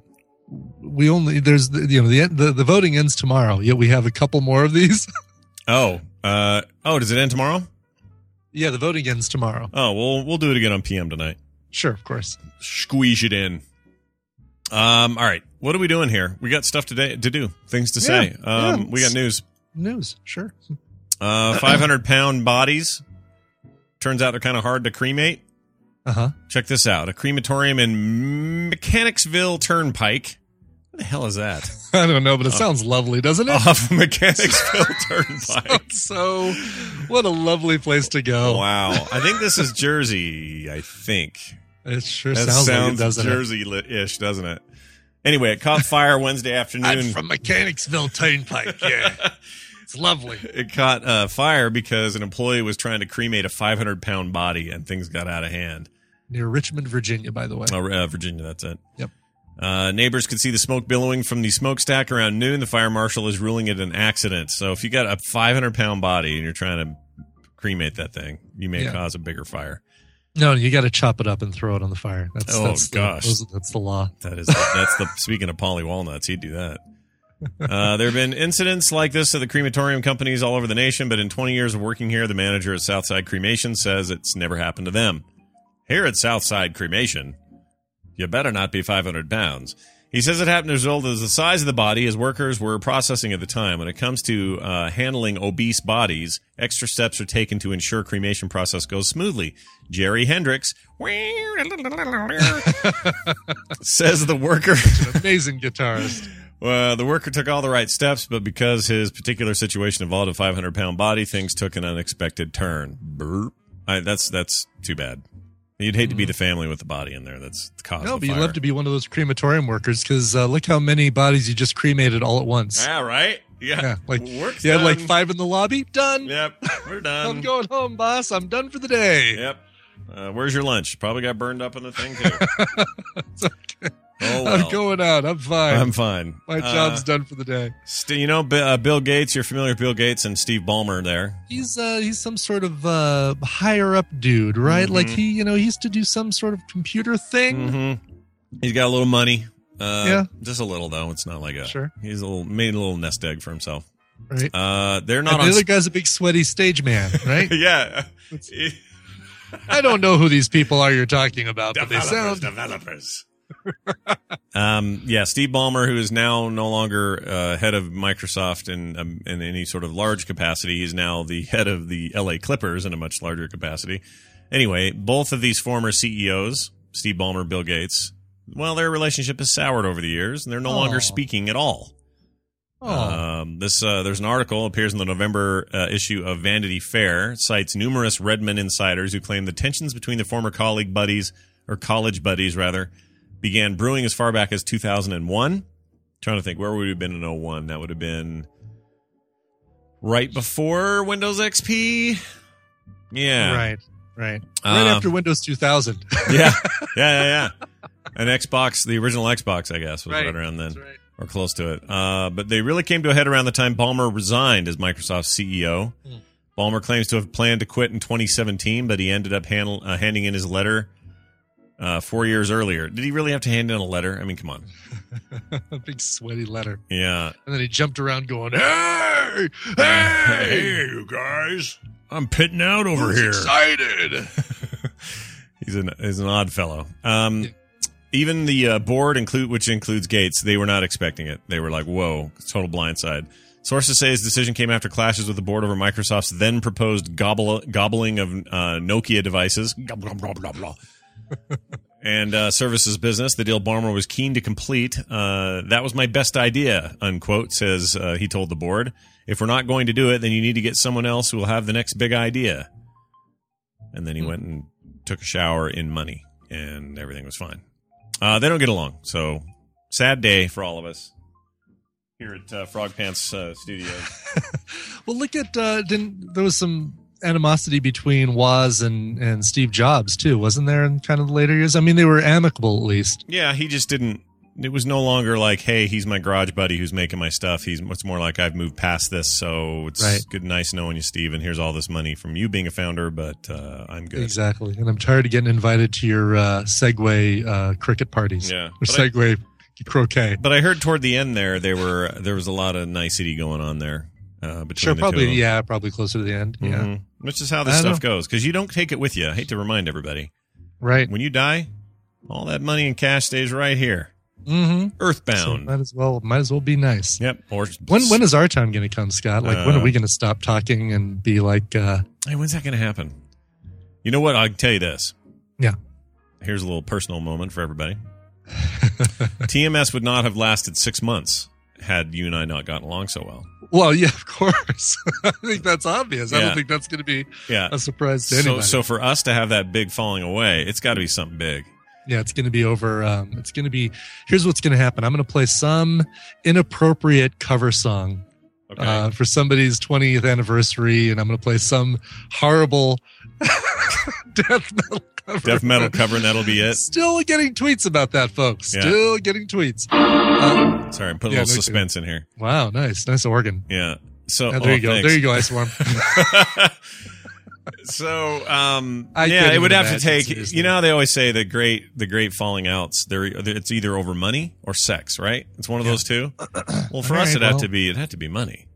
voting ends tomorrow. Yet we have a couple more of these. Does it end tomorrow? Yeah, the voting ends tomorrow. Oh, we'll do it again on PM tonight. Sure, of course. Squeeze it in. All right. What are we doing here? We got stuff to do, things to say. We got news. News, sure. 500-pound bodies. Turns out they're kind of hard to cremate. Uh-huh. Check this out. A crematorium in Mechanicsville Turnpike. What the hell is that? I don't know, but it sounds lovely, doesn't it? Off Mechanicsville Turnpike. So, what a lovely place to go. Wow. I think this is Jersey, I think. It sure that sounds like it, doesn't Jersey-ish, doesn't it? Anyway, it caught fire Wednesday afternoon. I'm from Mechanicsville Turnpike, yeah. It's lovely. It caught fire because an employee was trying to cremate a 500-pound body and things got out of hand. Near Richmond, Virginia, by the way. Oh, Virginia, that's it. Yep. Neighbors could see the smoke billowing from the smokestack around noon. The fire marshal is ruling it an accident. So if you got a 500-pound body and you're trying to cremate that thing, you may cause a bigger fire. No, you got to chop it up and throw it on the fire. That's the law. That's the speaking of Polly Walnuts, he'd do that. There have been incidents like this at the crematorium companies all over the nation, but in 20 years of working here, the manager at Southside Cremation says it's never happened to them. Here at Southside Cremation, you better not be 500 pounds. He says it happened as a result of the size of the body his workers were processing at the time. When it comes to handling obese bodies, extra steps are taken to ensure cremation process goes smoothly. Jerry Hendricks says the worker... An amazing guitarist. The worker took all the right steps, but because his particular situation involved a 500-pound body, things took an unexpected turn. Burp. That's too bad. You'd hate to be the family with the body in there. That's the cause of the fire. No, but you'd love to be one of those crematorium workers because look how many bodies you just cremated all at once. Yeah, right? Yeah. Like, work's you had done. like 5 in the lobby. Done. Yep, we're done. I'm going home, boss. I'm done for the day. Yep. Where's your lunch? Probably got burned up in the thing, too. It's okay. Oh, well. I'm going out. I'm fine. I'm fine. My job's done for the day. Bill Gates, you're familiar with Bill Gates and Steve Ballmer there. He's some sort of higher up dude, right? Mm-hmm. Like he used to do some sort of computer thing. Mm-hmm. He's got a little money. Yeah. Just a little, though. It's not like a... Sure. He's made a little nest egg for himself. Right. They're not and the other guy's a big sweaty stage man, right? Yeah. I don't know who these people are you're talking about, but they sound... Developers. Steve Ballmer, who is now no longer head of Microsoft in any sort of large capacity, is now the head of the LA Clippers in a much larger capacity. Anyway, both of these former CEOs, Steve Ballmer, Bill Gates, well, their relationship has soured over the years, and they're no longer speaking at all. There's an article appears in the November issue of Vanity Fair. It cites numerous Redmond insiders who claim the tensions between the former college buddies, began brewing as far back as 2001. Trying to think, where would we have been in 01? That would have been right before Windows XP. Yeah, right after Windows 2000. yeah. An Xbox, the original Xbox, I guess, was right around then. That's right. Or close to it. But they really came to a head around the time Ballmer resigned as Microsoft's CEO. Ballmer claims to have planned to quit in 2017, but he ended up handing in his letter 4 years earlier. Did he really have to hand in a letter? I mean, come on. A big sweaty letter. Yeah. And then he jumped around going, hey, you guys. I'm pitting out over here. Excited. He's an odd fellow. Even the board, which includes Gates, they were not expecting it. They were like, whoa, total blindside. Sources say his decision came after clashes with the board over Microsoft's then proposed gobbling of Nokia devices. And services business. The deal Ballmer was keen to complete. That was my best idea, unquote, says he told the board. If we're not going to do it, then you need to get someone else who will have the next big idea. And then he went and took a shower in money, and everything was fine. They don't get along, so sad day for all of us here at Frog Pants Studios. Well, look at there was some animosity between Woz and Steve Jobs too, wasn't there, in kind of the later years? I mean, they were amicable at least. Yeah, he just didn't. It was no longer like, hey, he's my garage buddy who's making my stuff. It's more like, I've moved past this, so it's good, nice knowing you, Steve, and here's all this money from you being a founder, but I'm good. Exactly, and I'm tired of getting invited to your Segway cricket parties. Yeah, or Segway croquet. But I heard toward the end there was a lot of nicety going on there. Sure, probably, probably closer to the end. Mm-hmm. Yeah, which is how this stuff goes, because you don't take it with you. I hate to remind everybody. Right. When you die, all that money and cash stays right here. Mm-hmm. Earthbound. So might as well be nice. Yep. Or when is our time going to come, Scott? Like, when are we going to stop talking and be like, hey, when's that going to happen? You know what? I'll tell you this. Yeah. Here's a little personal moment for everybody. TMS would not have lasted 6 months had you and I not gotten along so well. Well, yeah, of course. I think that's obvious. Yeah. I don't think that's going to be a surprise to anybody. So for us to have that big falling away, it's got to be something big. Yeah, it's going to be over. It's going to be. Here's what's going to happen. I'm going to play some inappropriate cover song for somebody's 20th anniversary, and I'm going to play some horrible death metal cover. Death metal cover, and that'll be it. Still getting tweets about that, folks. Yeah. Still getting tweets. Sorry, I'm putting a little suspense in here. Wow, nice organ. Yeah. So there you go. Thanks. There you go, Iceworm. So, it would have to take. You know, they always say the great falling outs. It's either over money or sex, right? It's one of those two. Well, for us, it had to be money.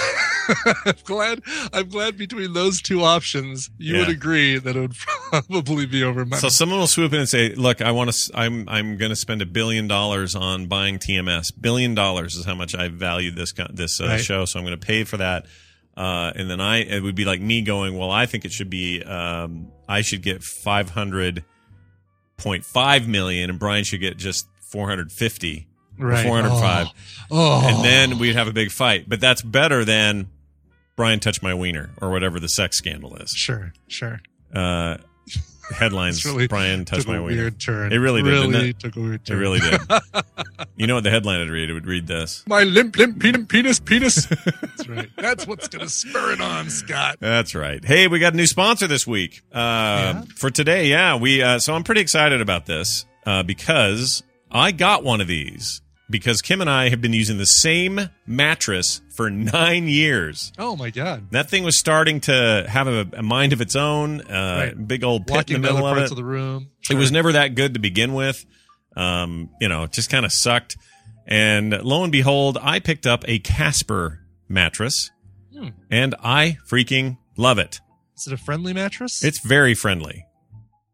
I'm glad between those two options, you would agree that it would probably be over money. So someone will swoop in and say, "Look, I'm going to spend $1 billion on buying TMS. $1 billion is how much I value this show. So I'm going to pay for that." And then it would be like me going, well, I think it should be, I should get $500.5 million and Brian should get just 450 or 405. Oh. And then we'd have a big fight. But that's better than Brian touched my wiener or whatever the sex scandal is. Sure. Headlines, really Brian touched my wiener. Weird turn. It really did, didn't it? Took a weird turn. It really did. You know what the headline would read? It would read this. My limp, penis. That's right. That's what's going to spur it on, Scott. That's right. Hey, we got a new sponsor this week. For today, so I'm pretty excited about this because I got one of these because Kim and I have been using the same mattress for 9 years. Oh, my God. That thing was starting to have a mind of its own, big old pit in the middle of it. Of the room. Sure. It was never that good to begin with. It just kind of sucked. And lo and behold, I picked up a Casper mattress, and I freaking love it. Is it a friendly mattress? It's very friendly.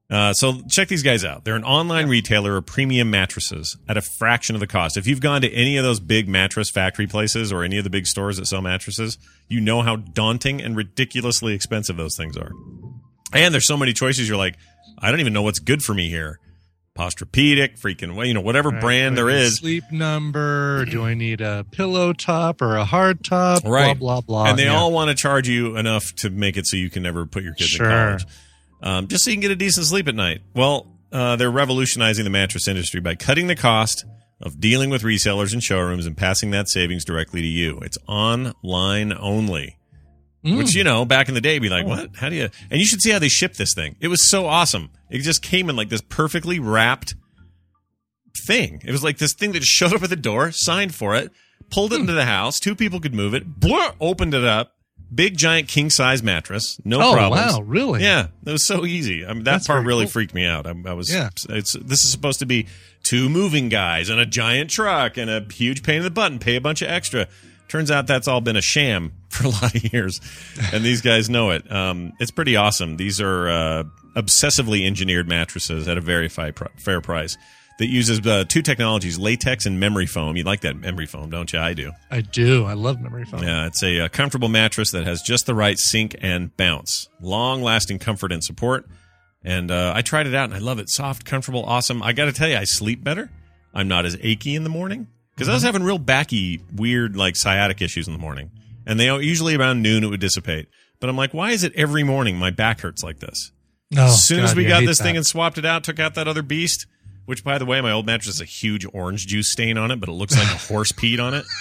So check these guys out. They're an online retailer of premium mattresses at a fraction of the cost. If you've gone to any of those big mattress factory places or any of the big stores that sell mattresses, you know how daunting and ridiculously expensive those things are. And there's so many choices. You're like, I don't even know what's good for me here. Posturepedic, freaking, whatever brand there is. Sleep Number. Do I need a pillow top or a hard top? Right. Blah, blah, blah. And they all want to charge you enough to make it so you can never put your kids in college. Just so you can get a decent sleep at night. Well, they're revolutionizing the mattress industry by cutting the cost of dealing with resellers and showrooms and passing that savings directly to you. It's online only. Which, back in the day, be like, what? How do you... And you should see how they ship this thing. It was so awesome. It just came in like this perfectly wrapped thing. It was like this thing that just showed up at the door, signed for it, pulled it into the house, 2 people could move it, opened it up, big, giant, king-size mattress, no problems. Oh, wow, really? Yeah, it was so easy. I mean, that part really freaked me out. This is supposed to be 2 moving guys and a giant truck and a huge pain in the butt and pay a bunch of extra. Turns out that's all been a sham for a lot of years, and these guys know it. It's pretty awesome. These are obsessively engineered mattresses at a very fair price that uses 2 technologies, latex and memory foam. You like that memory foam, don't you? I do. I do. I love memory foam. Yeah, it's a comfortable mattress that has just the right sink and bounce. Long-lasting comfort and support. And I tried it out, and I love it. Soft, comfortable, awesome. I got to tell you, I sleep better. I'm not as achy in the morning. Because I was having real backy, weird, like sciatic issues in the morning. And they usually around noon it would dissipate. But I'm like, why is it every morning my back hurts like this? As soon as we got this thing and swapped it out, took out that other beast, which, by the way, my old mattress has a huge orange juice stain on it, but it looks like a horse peed on it.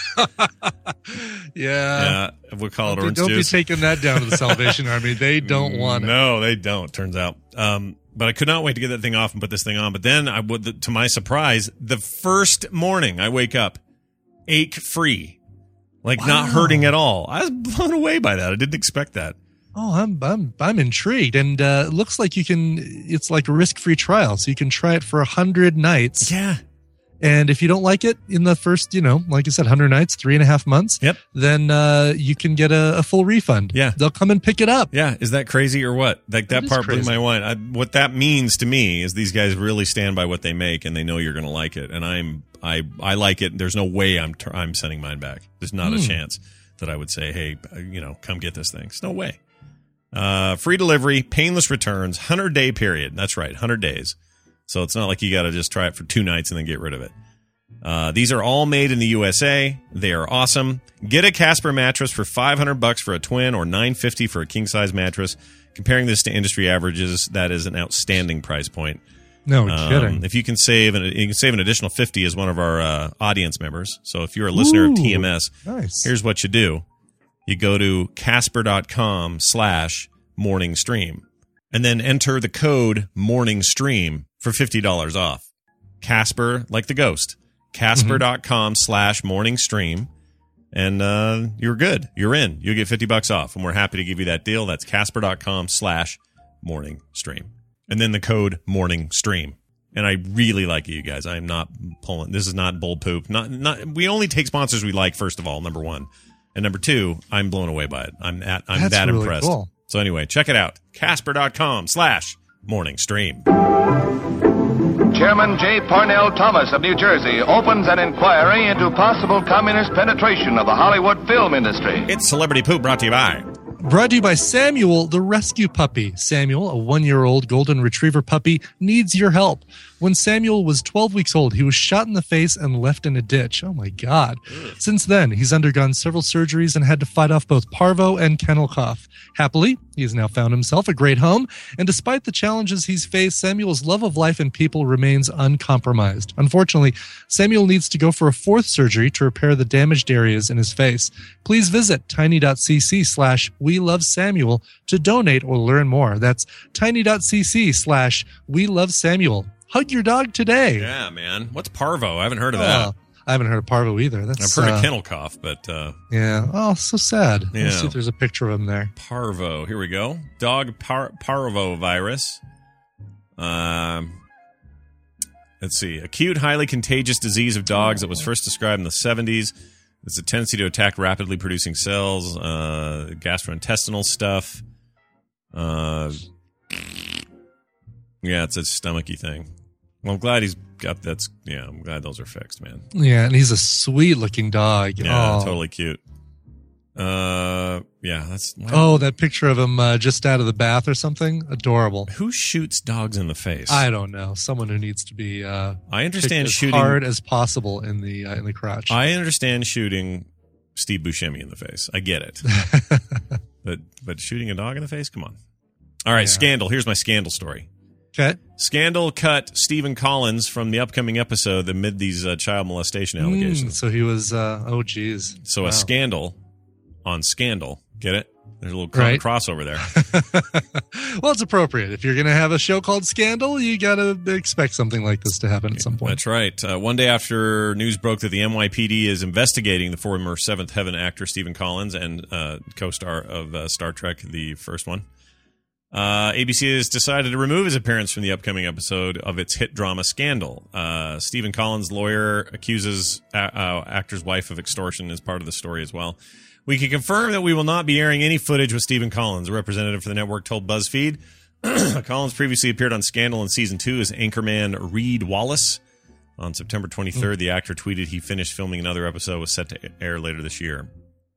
Yeah. We'll call it orange juice. Don't be taking that down to the Salvation Army. They don't want it. No, they don't, turns out. But I could not wait to get that thing off and put this thing on. But then, to my surprise, the first morning I wake up ache-free, not hurting at all. I was blown away by that. I didn't expect that. Oh, I'm intrigued, and it looks like it's like a risk-free trial, so you can try it for 100 nights. Yeah. And if you don't like it in the first, like I said, 100 nights, 3.5 months, then you can get a full refund. Yeah. They'll come and pick it up. Yeah. Is that crazy or what? Like that part blew my mind. What that means to me is these guys really stand by what they make and they know you're going to like it. And I like it. There's no way I'm sending mine back. There's not a chance that I would say, hey, come get this thing. There's no way. Free delivery, painless returns, 100-day period. That's right. 100 days. So it's not like you got to just try it for 2 nights and then get rid of it. These are all made in the USA. They are awesome. Get a Casper mattress for $500 for a twin or $950 for a king-size mattress. Comparing this to industry averages, that is an outstanding price point. No kidding. If you can save an additional $50 as one of our audience members. So if you're a listener of TMS, here's what you do. You go to Casper.com/morningstream and then enter the code morningstream for $50 off. Casper, like the ghost. Casper.com/morningstream. And you're good. You're in. You'll get $50 off. And we're happy to give you that deal. That's Casper.com/morningstream. And then the code morningstream. And I really like it, you guys. I am not pulling. This is not bull poop. We only take sponsors we like, first of all, number one. And number two, I'm blown away by it. I'm that really impressed. Cool. So anyway, check it out. Casper.com/morningstream. Chairman J. Parnell Thomas of New Jersey opens an inquiry into possible communist penetration of the Hollywood film industry. It's Celebrity Poop, brought to you by Samuel, the rescue puppy. Samuel, a 1-year-old golden retriever puppy, needs your help. When Samuel was 12 weeks old, he was shot in the face and left in a ditch. Oh, my God. Since then, he's undergone several surgeries and had to fight off both parvo and kennel cough. Happily, he has now found himself a great home, and despite the challenges he's faced, Samuel's love of life and people remains uncompromised. Unfortunately, Samuel needs to go for a 4th surgery to repair the damaged areas in his face. Please visit tiny.cc/WeLoveSamuel to donate or learn more. That's tiny.cc/WeLoveSamuel. Hug your dog today. Yeah, man. What's parvo? I haven't heard of that. I haven't heard of parvo either. I've heard of kennel cough, but... yeah. Oh, so sad. Yeah. Let's see if there's a picture of him there. Parvo. Here we go. Dog parvo virus. Let's see. Acute, highly contagious disease of dogs that was first described in the 70s. It's a tendency to attack rapidly producing cells, gastrointestinal stuff. Yeah, it's a stomachy thing. Well, I'm glad he's got that's. Yeah, I'm glad those are fixed, man. Yeah, and he's a sweet-looking dog. Yeah, Oh. totally cute. Yeah, that's. Oh, that picture of him just out of the bath or something. Adorable. Who shoots dogs in the face? I don't know. Someone who needs to be. I understand as shooting hard as possible in the crotch. I understand shooting Steve Buscemi in the face. I get it. but shooting a dog in the face? Come on. All right, Scandal. Here's my Scandal story. Okay. Scandal cut Stephen Collins from the upcoming episode amid these child molestation allegations. So he was. Oh, geez. So Wow. a scandal on Scandal. Get it? There's a little Right. crossover there. Well, it's appropriate. If you're going to have a show called Scandal, you got to expect something like this to happen at some point. That's right. One day after news broke that the NYPD is investigating the former Seventh Heaven actor Stephen Collins and co-star of Star Trek, the first one, ABC has decided to remove his appearance from the upcoming episode of its hit drama Scandal. Stephen Collins' lawyer accuses actor's wife of extortion as part of the story as well. We can confirm that we will not be airing any footage with Stephen Collins, a representative for the network told BuzzFeed. Collins previously appeared on Scandal in Season 2 as anchorman Reed Wallace. On September 23rd, the actor tweeted he finished filming another episode was set to air later this year.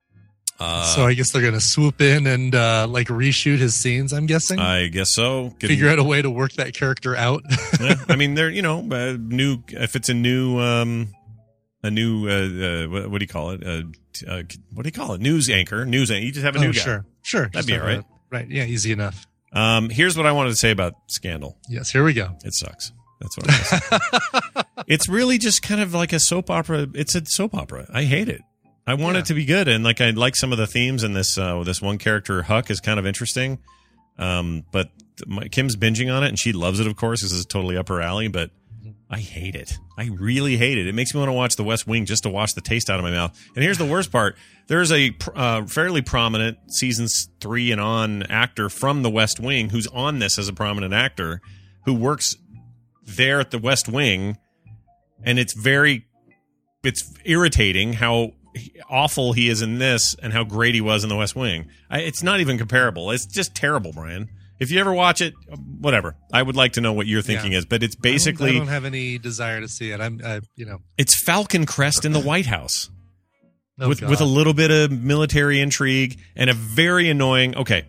So I guess they're going to swoop in and reshoot his scenes, I'm guessing? I guess so. Figure out a way to work that character out. Yeah, I mean, they're, new, if it's a new, what do you call it? What do you call it? News anchor. You just have a new guy. Sure. That'd be all right. Right. Yeah, easy enough. Here's what I wanted to say about Scandal. Yes, here we go. It sucks. That's what I'm saying. It's really just kind of like a soap opera. It's a soap opera. I hate it. I want it to be good, and I like some of the themes in this. This one character, Huck, is kind of interesting. But Kim's binging on it, and she loves it, of course. This is totally up her alley, but I hate it. I really hate it. It makes me want to watch The West Wing just to wash the taste out of my mouth. And here's the worst part. There's a fairly prominent seasons 3 and on actor from The West Wing who's on this as a prominent actor who works there at The West Wing. And it's irritating how awful he is in this and how great he was in The West Wing. It's not even comparable. It's just terrible, Brian. If you ever watch it, whatever. I would like to know what your thinking is, but it's basically. I don't have any desire to see it. It's Falcon Crest in the White House with God. a little bit of military intrigue and a very annoying. Okay,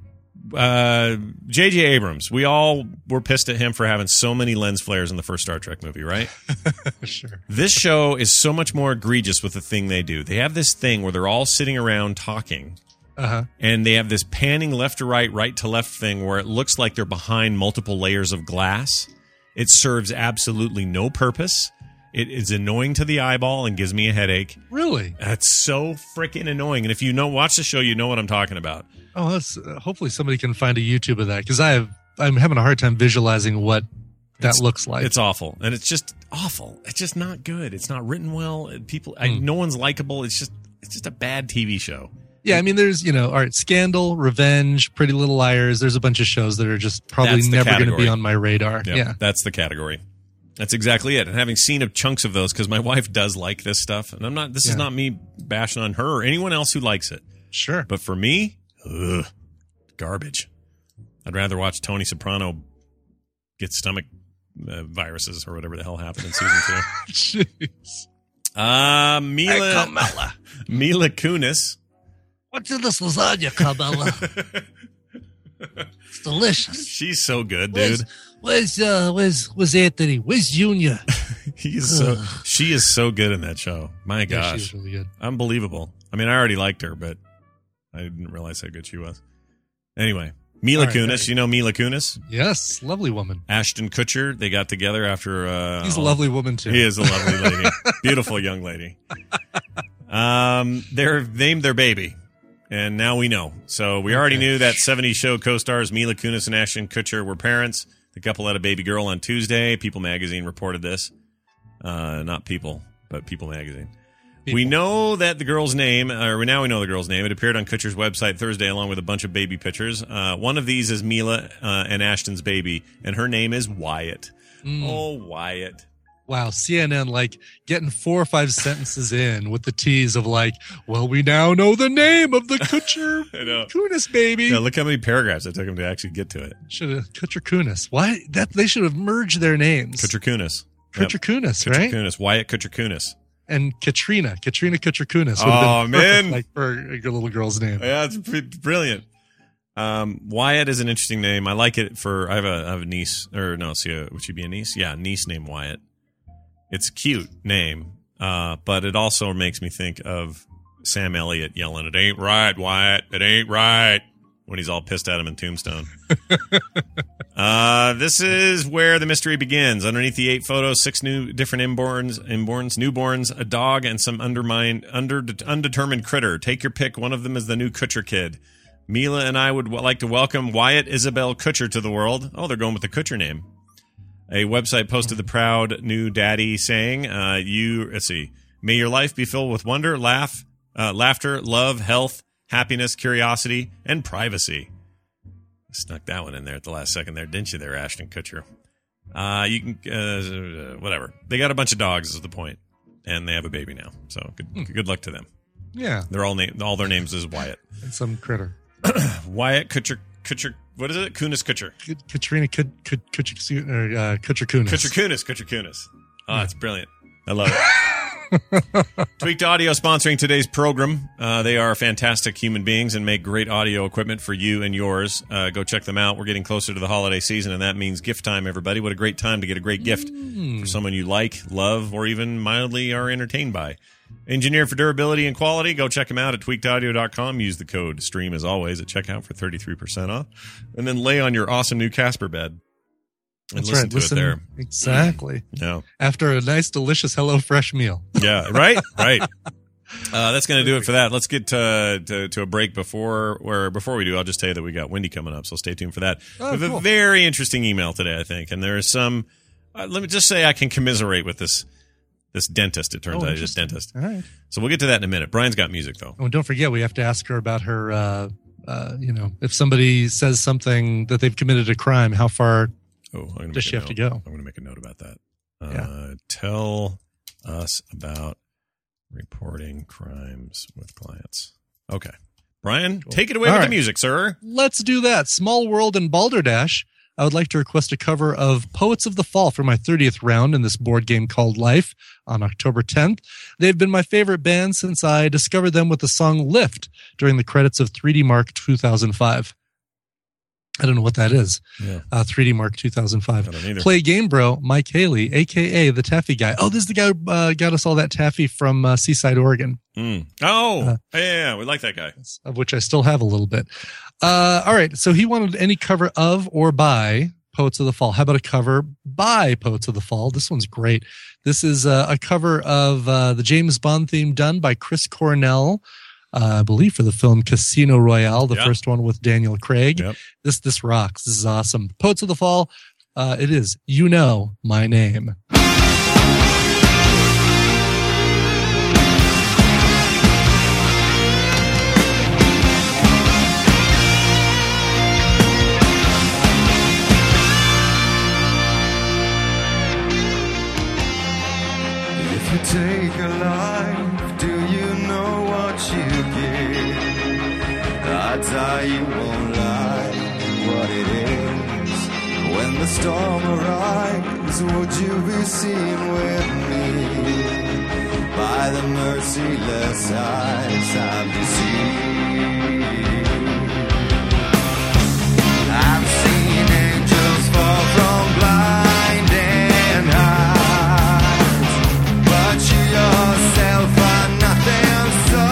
J.J. Abrams. We all were pissed at him for having so many lens flares in the first Star Trek movie, right? Sure. This show is so much more egregious with the thing they do. They have this thing where they're all sitting around talking. And they have this panning left to right to left thing where it looks like they're behind multiple layers of glass. It serves absolutely no purpose. It is annoying to the eyeball and gives me a headache. Really? That's so freaking annoying. And if you watch the show, you know what I'm talking about. Oh, that's hopefully somebody can find a YouTube of that because I'm having a hard time visualizing what that looks like. It's awful, and it's just awful. It's just not good. It's not written well. No one's likable. It's just a bad TV show. Yeah, I mean, there's, all right, Scandal, Revenge, Pretty Little Liars. There's a bunch of shows that are just probably never going to be on my radar. Yeah. That's the category. That's exactly it. And having seen chunks of those, because my wife does like this stuff, and this is not me bashing on her or anyone else who likes it. Sure. But for me, garbage. I'd rather watch Tony Soprano get stomach viruses or whatever the hell happened in season 2. Jeez. Mila Kunis. What's in this lasagna, Carmela? It's delicious. She's so good, dude. Where's Anthony? Where's Junior? She is so good in that show. My gosh. Yeah, she's really good. Unbelievable. I mean, I already liked her, but I didn't realize how good she was. Anyway, Mila Kunis. Right. You know Mila Kunis? Yes, lovely woman. Ashton Kutcher. They got together after. He's a lovely woman too. He is a lovely lady, beautiful young lady. They're named their baby, and now we know. So we already knew that 70s show co-stars Mila Kunis and Ashton Kutcher were parents. The couple had a baby girl on Tuesday. People Magazine reported this. Not People, but People Magazine. We know that the girl's name, we know the girl's name. It appeared on Kutcher's website Thursday along with a bunch of baby pictures. One of these is Mila and Ashton's baby, and her name is Wyatt. Oh, Wyatt. Wow, CNN like getting 4 or 5 sentences in with the tease of like, well, we now know the name of the Kutcher I know. Kunis baby. Yeah, look how many paragraphs it took him to actually get to it. Should have Kutcher Kunis. Why that they should have merged their names. Kutcher Kunis. Kutcher Kunis, Kutcher right? Kunis. Wyatt Kutcher Kunis. And Katrina Kutcher Kunis. Oh, man. Like for a little girl's name. Yeah, it's brilliant. Wyatt is an interesting name. I like it for. I have a niece, or no, would she be a niece? Yeah, niece named Wyatt. It's a cute name, but it also makes me think of Sam Elliott yelling, "It ain't right, Wyatt. It ain't right," when he's all pissed at him in Tombstone. This is where the mystery begins. Underneath the 8 photos, 6 new different newborns, a dog, and some undetermined critter. Take your pick. One of them is the new Kutcher kid. Mila and I would like to welcome Wyatt Isabel Kutcher to the world. Oh, they're going with the Kutcher name. A website posted the proud new daddy saying, let's see, may your life be filled with wonder, laughter, love, health, happiness, curiosity, and privacy. Snuck that one in there at the last second there, didn't you there, Ashton Kutcher? You can, whatever. They got a bunch of dogs is the point, and they have a baby now. So good luck to them. Yeah. They're all their names is Wyatt. And some critter. Wyatt Kutcher, what is it? Kunis Kutcher. Katrina Kutcher Kunis. Kutcher Kunis. Oh, it's brilliant. I love it. Tweaked Audio sponsoring today's program. They are fantastic human beings and make great audio equipment for you and yours. Go check them out. We're getting closer to the holiday season, and that means gift time, everybody. What a great time to get a great gift for someone you like, love, or even mildly are entertained by. Engineered for durability and quality. Go check them out at tweakedaudio.com. Use the code STREAM as always at checkout for 33% off. And then lay on your awesome new Casper bed. And That's listen right. to Listen, it there. Exactly. Yeah. After a nice, delicious HelloFresh meal. Yeah, right? Right. That's going to do it for that. Let's get to a break before we do. I'll just tell you that we got Wendy coming up, so stay tuned for that. Oh, we have cool. a very interesting email today, I think, and there is some. Let me just say I can commiserate with this dentist. It turns out he's a dentist. All right. So we'll get to that in a minute. Brian's got music though. Oh, and don't forget, we have to ask her about her. If somebody says something that they've committed a crime, how far does she have to go? I'm going to make a note about that. Tell us about reporting crimes with clients. Okay. Brian, take it away with the music, sir. Let's do that. Small World and Balderdash. I would like to request a cover of Poets of the Fall for my 30th round in this board game called Life on October 10th. They've been my favorite band since I discovered them with the song Lift during the credits of 3D Mark 2005. I don't know what that is. Yeah. 3D Mark 2005. I don't either. Play Game Bro, Mike Haley, a.k.a. the Taffy Guy. Oh, this is the guy who got us all that taffy from Seaside, Oregon. Oh, yeah, we like that guy. Of which I still have a little bit. All right, so he wanted any cover of or by Poets of the Fall. How about a cover by Poets of the Fall? This one's great. This is a cover of the James Bond theme done by Chris Cornell, I believe for the film Casino Royale, the first one with Daniel Craig. Yep. This rocks. This is awesome. Poets of the Fall, it is You Know My Name. If you take a life, do you know what you get? Odds are you won't like what it is. When the storm arrives, would you be seen with me? By the merciless eyes of the sea. I've seen angels fall from blinding eyes, but you yourself are nothing so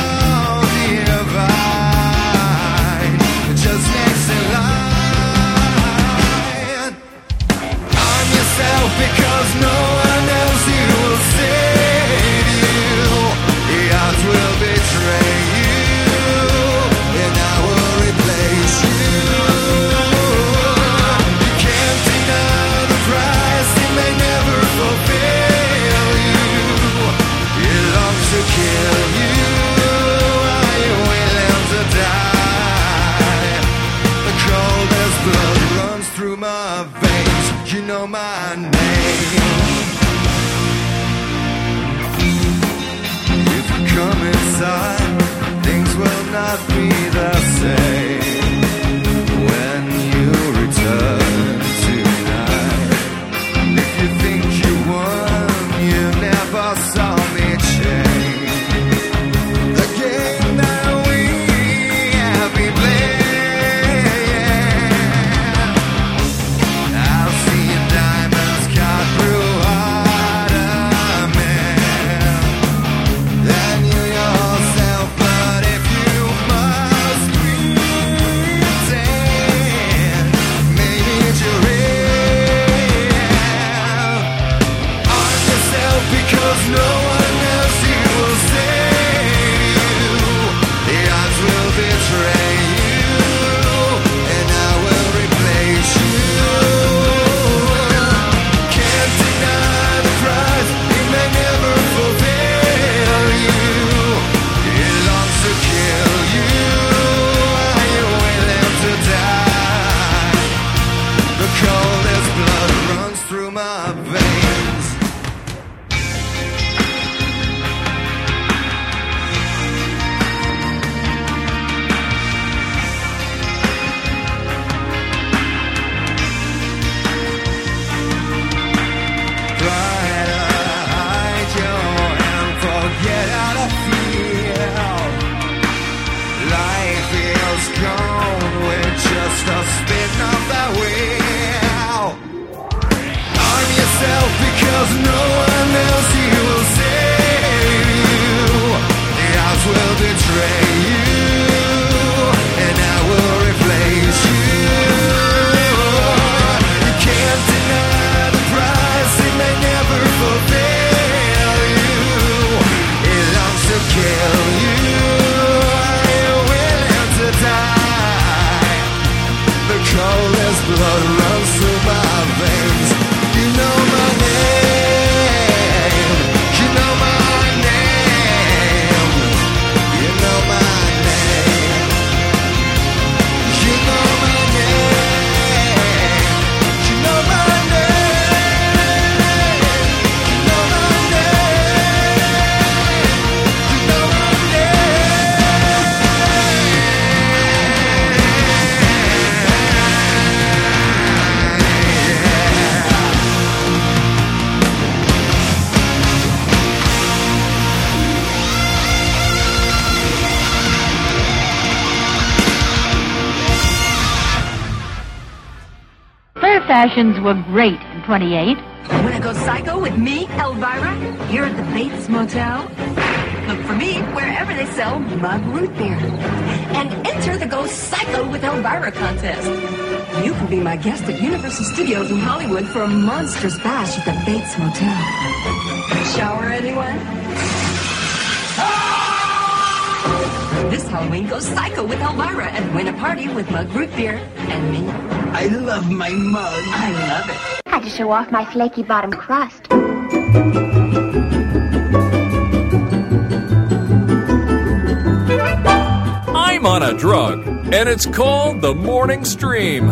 divine. Just next in line on yourself, because no one else you will save you. The odds will betray you. sign, things will not be the same when you return tonight. If you think you won, you never saw me change. The game that we have been playing, I've seen diamonds cut through harder men than you yourself. But if you must pretend, maybe it's your arm yourself, because no one else here will save you. The odds will betray you, and I will replace you. Can't deny the prize, it may never fulfill you. It longs to kill you. Are you willing to die? The coldest blood runs through my veins. Try to hide your and forget how to feel. Life is gone with just a spin of the wheel. Arm yourself, because no one else here will save you. The odds will betray you, and I will replace you. You can't deny the price, it may never fulfill you. It longs to kill you. Are you willing to die? The coldest blood runs through my veins. You know my name. You know my name. You know my name. You know my name. You know my name. You know my name. You know my Fair fashions were great in 28. Wanna go psycho with me, Elvira? Here at the Bates Motel? Look for me wherever they sell mug root beer. And enter the Go Psycho with Elvira contest. You can be my guest at Universal Studios in Hollywood for a monstrous bash at the Bates Motel. Shower, anyone? This Halloween, go psycho with Elvira and win a party with mug root beer and me. I love my mug. I love it. Had to show off my flaky bottom crust. I'm on a drug, and it's called the Morning Stream.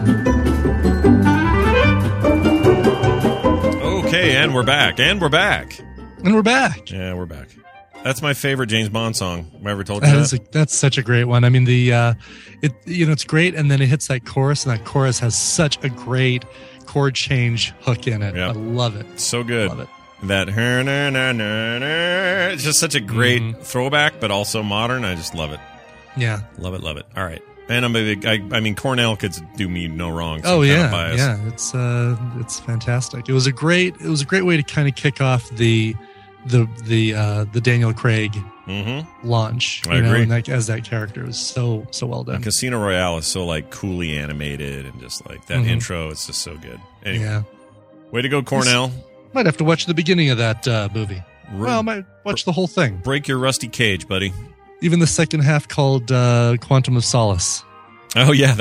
Okay, and we're back. And we're back. And we're back. Yeah, we're back. That's my favorite James Bond song. Have I ever told you that? That's such a great one. I mean, it's great, and then it hits that chorus, and that chorus has such a great chord change hook in it. Yep. I love it. So good. Love it. That it's just such a great throwback, but also modern. I just love it. Yeah, love it. All right, and I'm a big. I mean, Cornell could do me no wrong. Oh yeah, it's fantastic. It was a great way to kind of kick off the Daniel Craig launch. I agree. And as that character was so well done. And Casino Royale is so like coolly animated, and just like that intro, it's just so good. Anyway, yeah, way to go, Cornell. Might have to watch the beginning of that movie. Well, I might watch the whole thing. Break your rusty cage, buddy. Even the second half called Quantum of Solace. Oh yeah,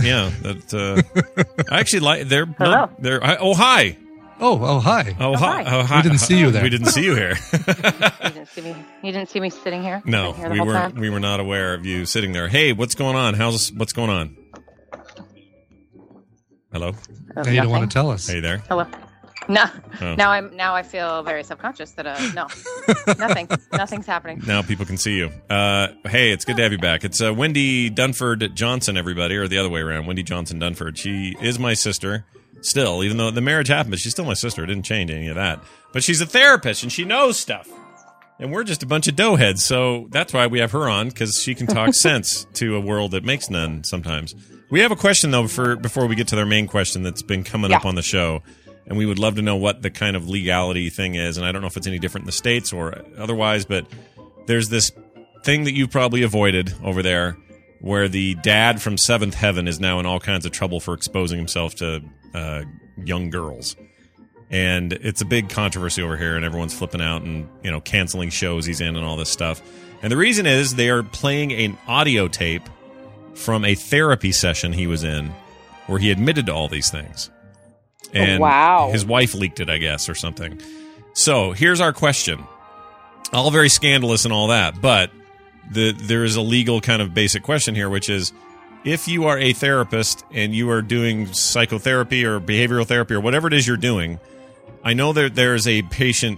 I actually like. They're Hello. Oh hi. Oh hi. Oh hi. Oh hi. We didn't see you there. We didn't see you here. You didn't see me sitting here? No, Sitting here the we whole weren't. time? We were not aware of you sitting there. Hey, what's going on? What's going on? Hello. Now you don't want to tell us. Hey there. Hello. No. Oh. Now I feel very self-conscious that no, nothing's happening. Now people can see you. Hey, it's good to have you back. It's Wendy Dunford Johnson, everybody, or the other way around. Wendy Johnson Dunford. She is my sister still, even though the marriage happened, but she's still my sister. It didn't change any of that. But she's a therapist and she knows stuff. And we're just a bunch of doughheads, so that's why we have her on, because she can talk sense to a world that makes none sometimes. We have a question, though, before we get to their main question that's been coming up on the show, and we would love to know what the kind of legality thing is, and I don't know if it's any different in the States or otherwise, but there's this thing that you've probably avoided over there where the dad from Seventh Heaven is now in all kinds of trouble for exposing himself to young girls. And it's a big controversy over here, and everyone's flipping out and, canceling shows he's in and all this stuff. And the reason is they are playing an audio tape from a therapy session he was in where he admitted to all these things. And his wife leaked it, I guess, or something. So here's our question. All very scandalous and all that, but there is a legal kind of basic question here, which is, if you are a therapist and you are doing psychotherapy or behavioral therapy or whatever it is you're doing, I know that there's a patient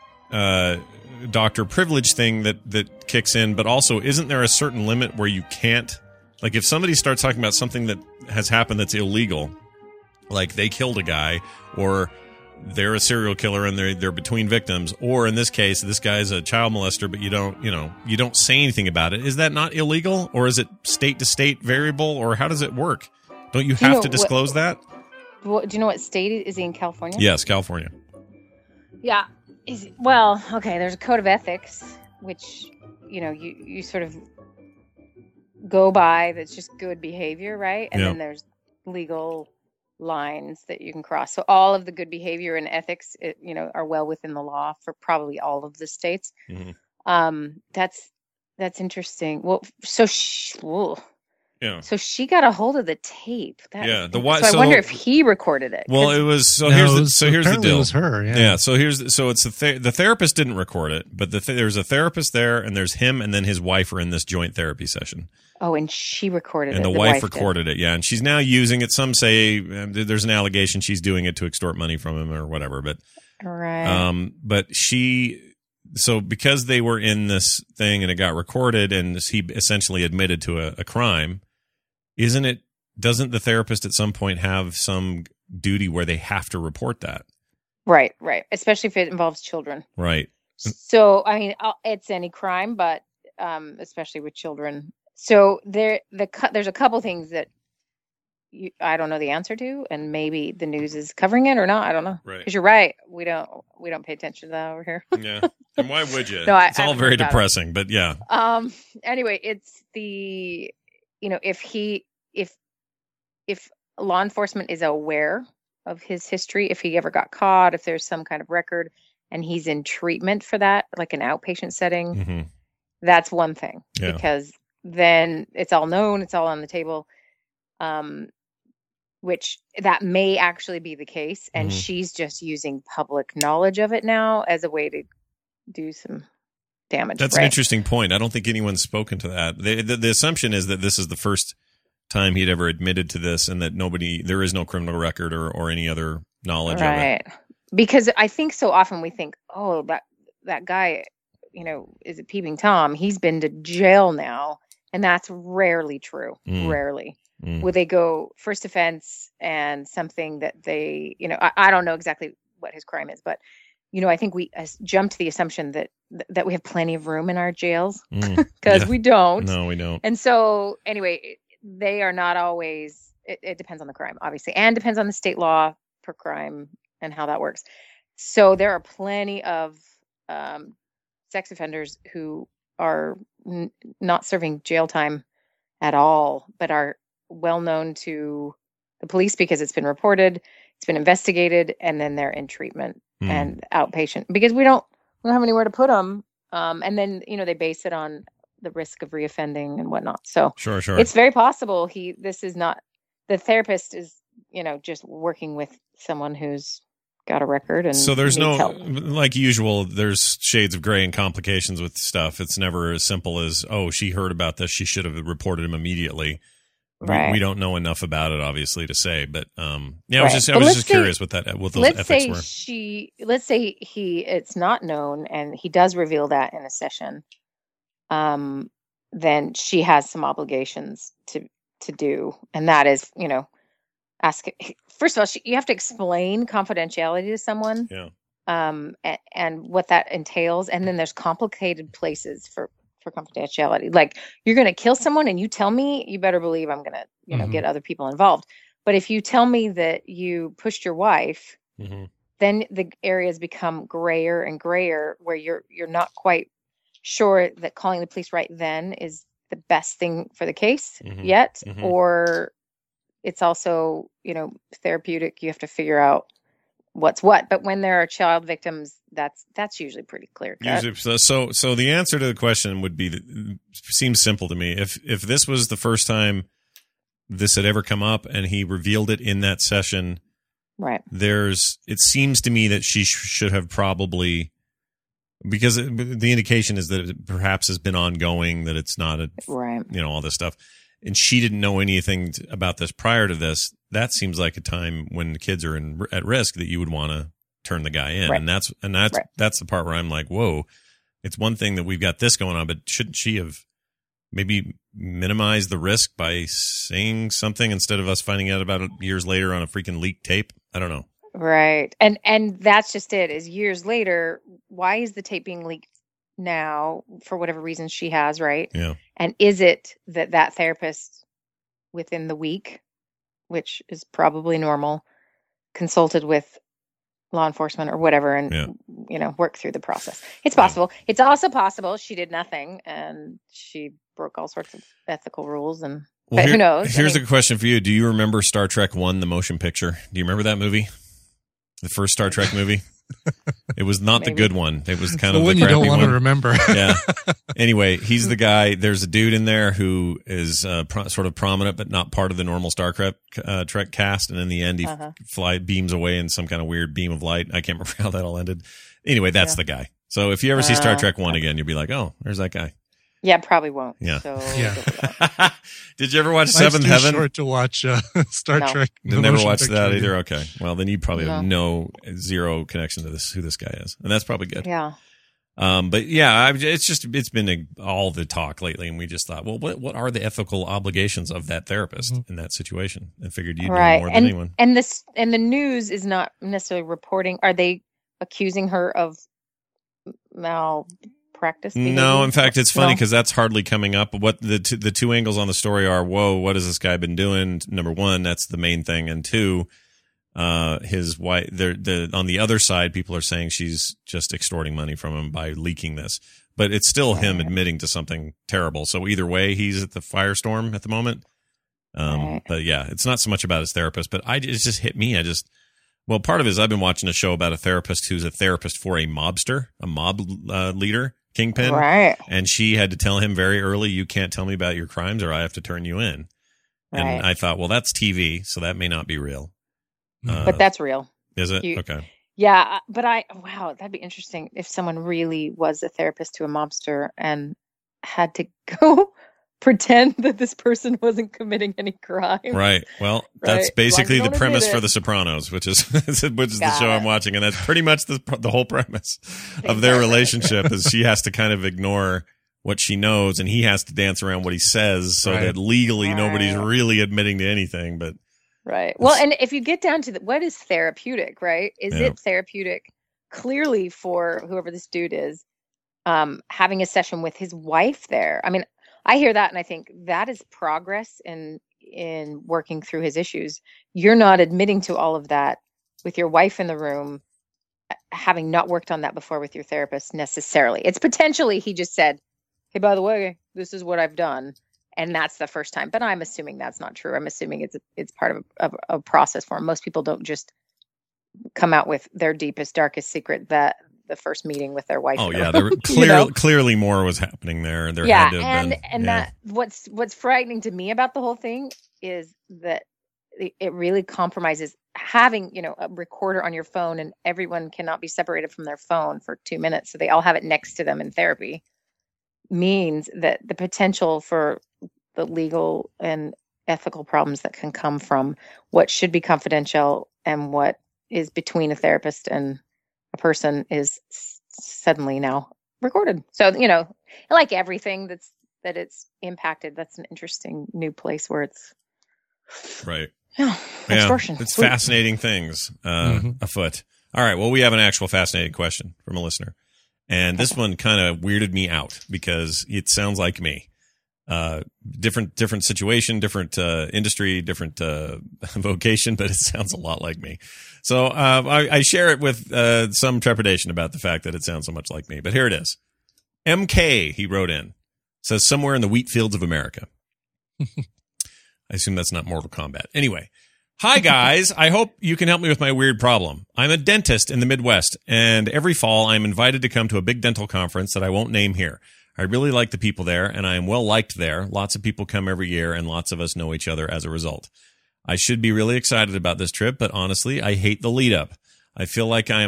doctor privilege thing that kicks in, but also isn't there a certain limit where you can't, like if somebody starts talking about something that has happened that's illegal, like they killed a guy or they're a serial killer and they're between victims, or in this case, this guy's a child molester, but you don't say anything about it. Is that not illegal, or is it state to state variable, or how does it work? Don't you have to disclose that? Do you know what state is he in? California? Yes, California. Yeah. Okay, there's a code of ethics, which, you sort of go by, that's just good behavior, right? And then there's legal lines that you can cross. So all of the good behavior and ethics, are well within the law for probably all of the states. Mm-hmm. That's interesting. Well, so she got a hold of the tape. I wonder if he recorded it. Well, it was here's the deal. It was her. Yeah. So it's the therapist didn't record it, but there's a therapist there, and there's him, and then his wife are in this joint therapy session. Oh, and she recorded it. And the wife recorded it. Yeah, and she's now using it. Some say there's an allegation she's doing it to extort money from him or whatever. But but so because they were in this thing and it got recorded and he essentially admitted to a crime, doesn't the therapist at some point have some duty where they have to report that? Right. Especially if it involves children. Right. So, I mean, it's any crime, but especially with children. So there's a couple things that I don't know the answer to, and maybe the news is covering it or not. I don't know. Right. Because you're right. We don't pay attention to that over here. Yeah. And why would you? No, it's all very depressing, but yeah. Anyway, it's the, if law enforcement is aware of his history, if he ever got caught, if there's some kind of record and he's in treatment for that, like an outpatient setting, mm-hmm. That's one thing, because then it's all known, it's all on the table. Which that may actually be the case. And mm-hmm. she's just using public knowledge of it now as a way to do some damage. That's an interesting point. I don't think anyone's spoken to that. The assumption is that this is the first time he'd ever admitted to this, and that there is no criminal record or any other knowledge of it. Because I think so often we think, oh, that guy, is a peeping Tom. He's been to jail now. And that's rarely true. Rarely. Would they go first offense and something that they, I don't know exactly what his crime is, but, I think we jump to the assumption that we have plenty of room in our jails because we don't. No, we don't. And so anyway, they are not always, it depends on the crime, obviously, and depends on the state law per crime and how that works. So there are plenty of sex offenders who are not serving jail time at all, but are well known to the police because it's been reported, it's been investigated, and then they're in treatment and outpatient because we don't have anywhere to put them. And then, they base it on the risk of reoffending and whatnot. So sure. It's very possible this is not, the therapist is, just working with someone who's got a record. And so there's no help. Like usual, there's shades of gray and complications with stuff. It's never as simple as, oh, she heard about this, she should have reported him immediately. we don't know enough about it, obviously, to say. But I was Right. just But let's say- curious what those let's ethics say were. let's say it's not known and he does reveal that in a session. Then she has some obligations to do, and that is, ask. First of all, you have to explain confidentiality to someone. Yeah. And what that entails, and then there's complicated places for confidentiality. Like, you're going to kill someone, and you tell me, you better believe I'm going to, get other people involved. But if you tell me that you pushed your wife, then the areas become grayer and grayer, where you're not quite sure that calling the police right then is the best thing for the case yet, or it's also, therapeutic. You have to figure out what's what. But when there are child victims, that's usually pretty clear cut. Usually, so the answer to the question would be, seems simple to me. If this was the first time this had ever come up and he revealed it in that session, right? It seems to me that she should have probably, because the indication is that it perhaps has been ongoing, that it's not all this stuff, and she didn't know anything about this prior to this. That seems like a time when the kids are at risk that you would want to turn the guy in, and that's the part where I'm like, whoa, it's one thing that we've got this going on, but shouldn't she have maybe minimized the risk by saying something instead of us finding out about it years later on a freaking leaked tape? I don't know. Right. And that's just it, is years later, why is the tape being leaked now for whatever reason she has, right? Yeah. And is it that therapist within the week, which is probably normal, consulted with law enforcement or whatever and, work through the process? It's possible. Yeah. It's also possible she did nothing and she broke all sorts of ethical rules, but who knows? Here's a question for you. Do you remember Star Trek 1, the motion picture? Do you remember that movie? The first Star Trek movie? It was not the good one. It was kind of the one crappy you don't want one. to remember. Yeah. Anyway, he's the guy. There's a dude in there who is sort of prominent, but not part of the normal Star Trek cast. And in the end, he beams away in some kind of weird beam of light. I can't remember how that all ended. Anyway, that's the guy. So if you ever see Star Trek 1 again, you'll be like, oh, there's that guy. Yeah, probably won't. Yeah. So Did you ever watch Seventh Heaven? Short to watch Star Trek. You never watched that either. Okay. Well, then you probably have zero connection to who this guy is, and that's probably good. Yeah. But yeah, it's been all the talk lately, and we just thought, well, what are the ethical obligations of that therapist in that situation? And figured you'd know more than anyone. And the news is not necessarily reporting. Are they accusing her of malpractice behavior? No, in fact, it's funny because that's hardly coming up. What the two angles on the story are: whoa, what has this guy been doing? Number one, that's the main thing, and two, his wife. On the other side, people are saying she's just extorting money from him by leaking this, but it's still him admitting to something terrible. So either way, he's at the firestorm at the moment. But yeah, it's not so much about his therapist, but it just hit me. Well, part of it is I've been watching a show about a therapist who's a therapist for a mobster, a mob leader, kingpin. Right. And she had to tell him very early, you can't tell me about your crimes or I have to turn you in. Right. And I thought, well, that's TV, so that may not be real. But that's real. Is it? Okay. Yeah. But that'd be interesting if someone really was a therapist to a mobster and had to go pretend that this person wasn't committing any crime. Right. Well, that's basically the premise for The Sopranos, which is the show I'm watching, and that's pretty much the whole premise of their relationship. Is she has to kind of ignore what she knows, and he has to dance around what he says, so that legally nobody's really admitting to anything. But well, and if you get down to what is therapeutic, right? Is it therapeutic clearly for whoever this dude is, having a session with his wife there? I mean, I hear that and I think that is progress in working through his issues. You're not admitting to all of that with your wife in the room, having not worked on that before with your therapist necessarily. It's potentially he just said, hey, by the way, this is what I've done. And that's the first time. But I'm assuming that's not true. I'm assuming it's part of a process for him. Most people don't just come out with their deepest, darkest secret that the first meeting with their wife. Oh yeah, clearly more was happening there. There had to have been. And that what's frightening to me about the whole thing is that it really compromises having a recorder on your phone, and everyone cannot be separated from their phone for 2 minutes, so they all have it next to them in therapy. Means that the potential for the legal and ethical problems that can come from what should be confidential and what is between a therapist and a person is suddenly now recorded. So, like everything that it's impacted, that's an interesting new place where it's right. Yeah, extortion. It's fascinating things afoot. All right. Well, we have an actual fascinating question from a listener. And this one kind of weirded me out because it sounds like me. Different situation, different industry, different vocation, but it sounds a lot like me. So I share it with some trepidation about the fact that it sounds so much like me. But here it is. MK, he wrote in, says somewhere in the wheat fields of America. I assume that's not Mortal Kombat. Anyway. Hi, guys. I hope you can help me with my weird problem. I'm a dentist in the Midwest, and every fall I'm invited to come to a big dental conference that I won't name here. I really like the people there, and I am well liked there. Lots of people come every year, and lots of us know each other as a result. I should be really excited about this trip, but honestly, I hate the lead up. I feel like I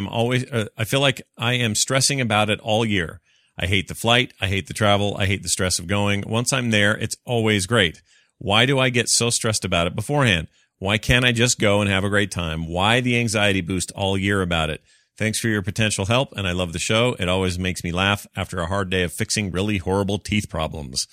am stressing about it all year. I hate the flight. I hate the travel. I hate the stress of going. Once I'm there, it's always great. Why do I get so stressed about it beforehand? Why can't I just go and have a great time? Why the anxiety boost all year about it? Thanks for your potential help, and I love the show. It always makes me laugh after a hard day of fixing really horrible teeth problems.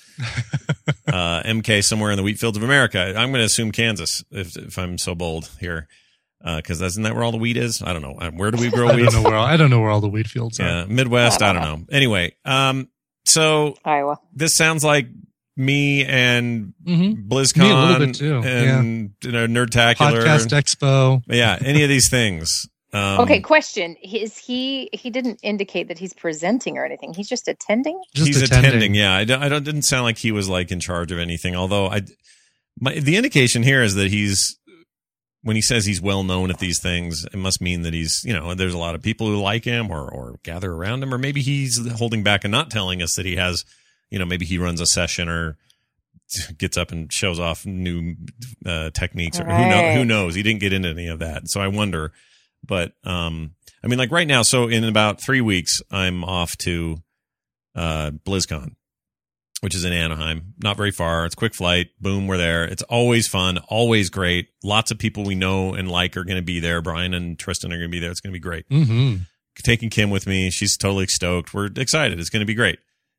MK, somewhere in the wheat fields of America. I'm going to assume Kansas, if I'm so bold here, because isn't that where all the wheat is? I don't know. Where do we grow wheat? I don't know where all the wheat fields are. Yeah, Midwest. I don't know. Anyway, so Iowa. This sounds like me and BlizzCon me a little bit too. And Nerdtacular. Podcast Expo. Yeah, any of these things. Okay, question. He didn't indicate that he's presenting or anything. He's just attending? He's attending, yeah. I didn't sound like he was like in charge of anything, although the indication here is that when he says he's well known at these things, it must mean that he's, there's a lot of people who like him or gather around him, or maybe he's holding back and not telling us that he has, maybe he runs a session or gets up and shows off new techniques, or who knows? He didn't get into any of that. So I wonder, but like right now, so in about 3 weeks, I'm off to BlizzCon, which is in Anaheim, not very far. It's a quick flight. Boom, we're there. It's always fun, always great. Lots of people we know and like are going to be there. Brian and Tristan are going to be there. It's going to be great. Mm-hmm. Taking Kim with me. She's totally stoked. We're excited. It's going to be great.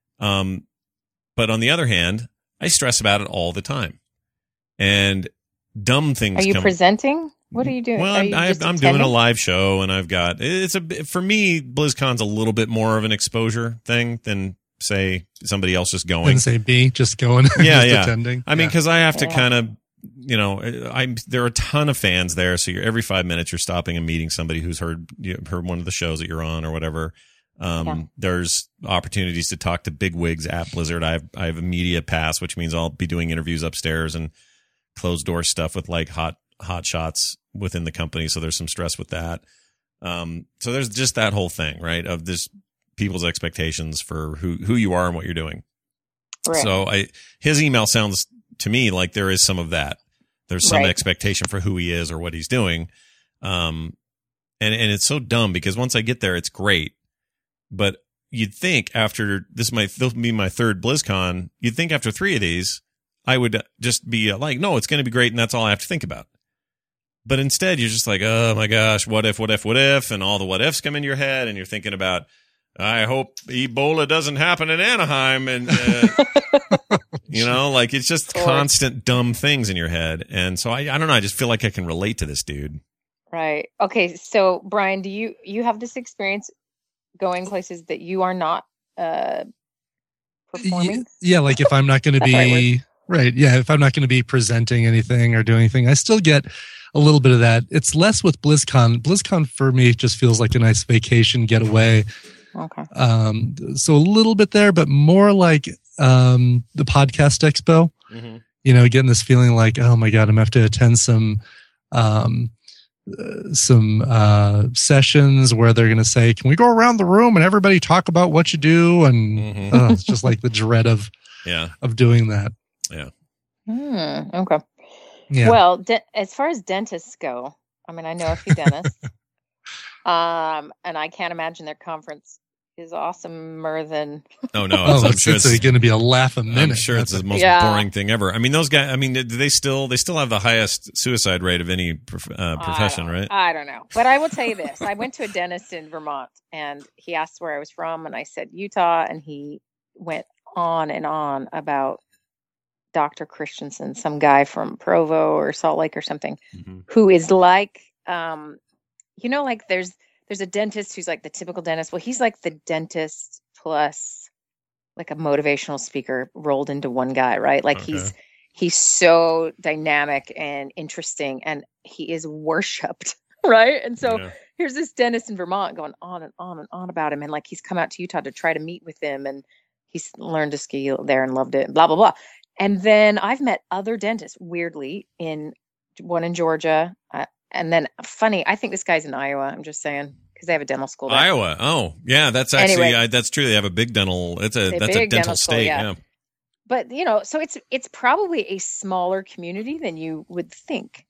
But on the other hand, I stress about it all the time, and dumb things. Are you presenting? What are you doing? Well, I'm doing a live show, and I've got for me, BlizzCon's a little bit more of an exposure thing than say somebody else just going. And say me just going. Yeah, just yeah. Attending. I mean, because I have to kind of, there are a ton of fans there, so every 5 minutes you're stopping and meeting somebody who's heard one of the shows that you're on or whatever. There's opportunities to talk to bigwigs at Blizzard. I have a media pass, which means I'll be doing interviews upstairs and closed door stuff with like hot shots within the company. So there's some stress with that. So there's just that whole thing, right? Of this people's expectations for who you are and what you're doing. Right. So his email sounds to me like there is some of that. There's some expectation for who he is or what he's doing. And it's so dumb because once I get there, it's great. But you'd think after this might be my third BlizzCon, you'd think after 3 of these, I would just be like, no, it's going to be great. And that's all I have to think about. But instead, you're just like, oh my gosh, what if? And all the what ifs come in your head. And you're thinking about, I hope Ebola doesn't happen in Anaheim. And, it's just constant dumb things in your head. And so I don't know. I just feel like I can relate to this dude. Right. Okay. So Brian, do you have this experience going places that you are not performing? Yeah, like if I'm not going to be if I'm not going to be presenting anything or doing anything, I still get a little bit of that. It's less with BlizzCon. BlizzCon for me just feels like a nice vacation getaway. Okay. So a little bit there, but more like the Podcast Expo. Mm-hmm. Getting this feeling like, oh my God, I'm gonna have to attend some sessions where they're going to say, can we go around the room and everybody talk about what you do? And it's just like the dread of doing that. Yeah. Okay. Yeah. Well, as far as dentists go, I mean, I know a few dentists, and I can't imagine their conference is awesomer than. Oh no! I'm sure it's going to be a laugh a minute. I'm sure it's the most boring thing ever. I mean, those guys. I mean, they still have the highest suicide rate of any profession, right? I don't know, but I will tell you this: I went to a dentist in Vermont, and he asked where I was from, and I said Utah, and he went on and on about Dr. Christensen, some guy from Provo or Salt Lake or something, who is like, like there's a dentist who's like the typical dentist. Well, he's like the dentist plus like a motivational speaker rolled into one guy, right? Like he's so dynamic and interesting, and he is worshipped, right? And so here's this dentist in Vermont going on and on and on about him, and like he's come out to Utah to try to meet with him, and he's learned to ski there and loved it, blah blah blah. And then I've met other dentists, weirdly, one in Georgia. And then funny, I think this guy's in Iowa. I'm just saying, because they have a dental school there. Iowa. Oh, yeah, that's actually, that's true. They have a big dental, that's a dental state. Yeah. But, so it's probably a smaller community than you would think.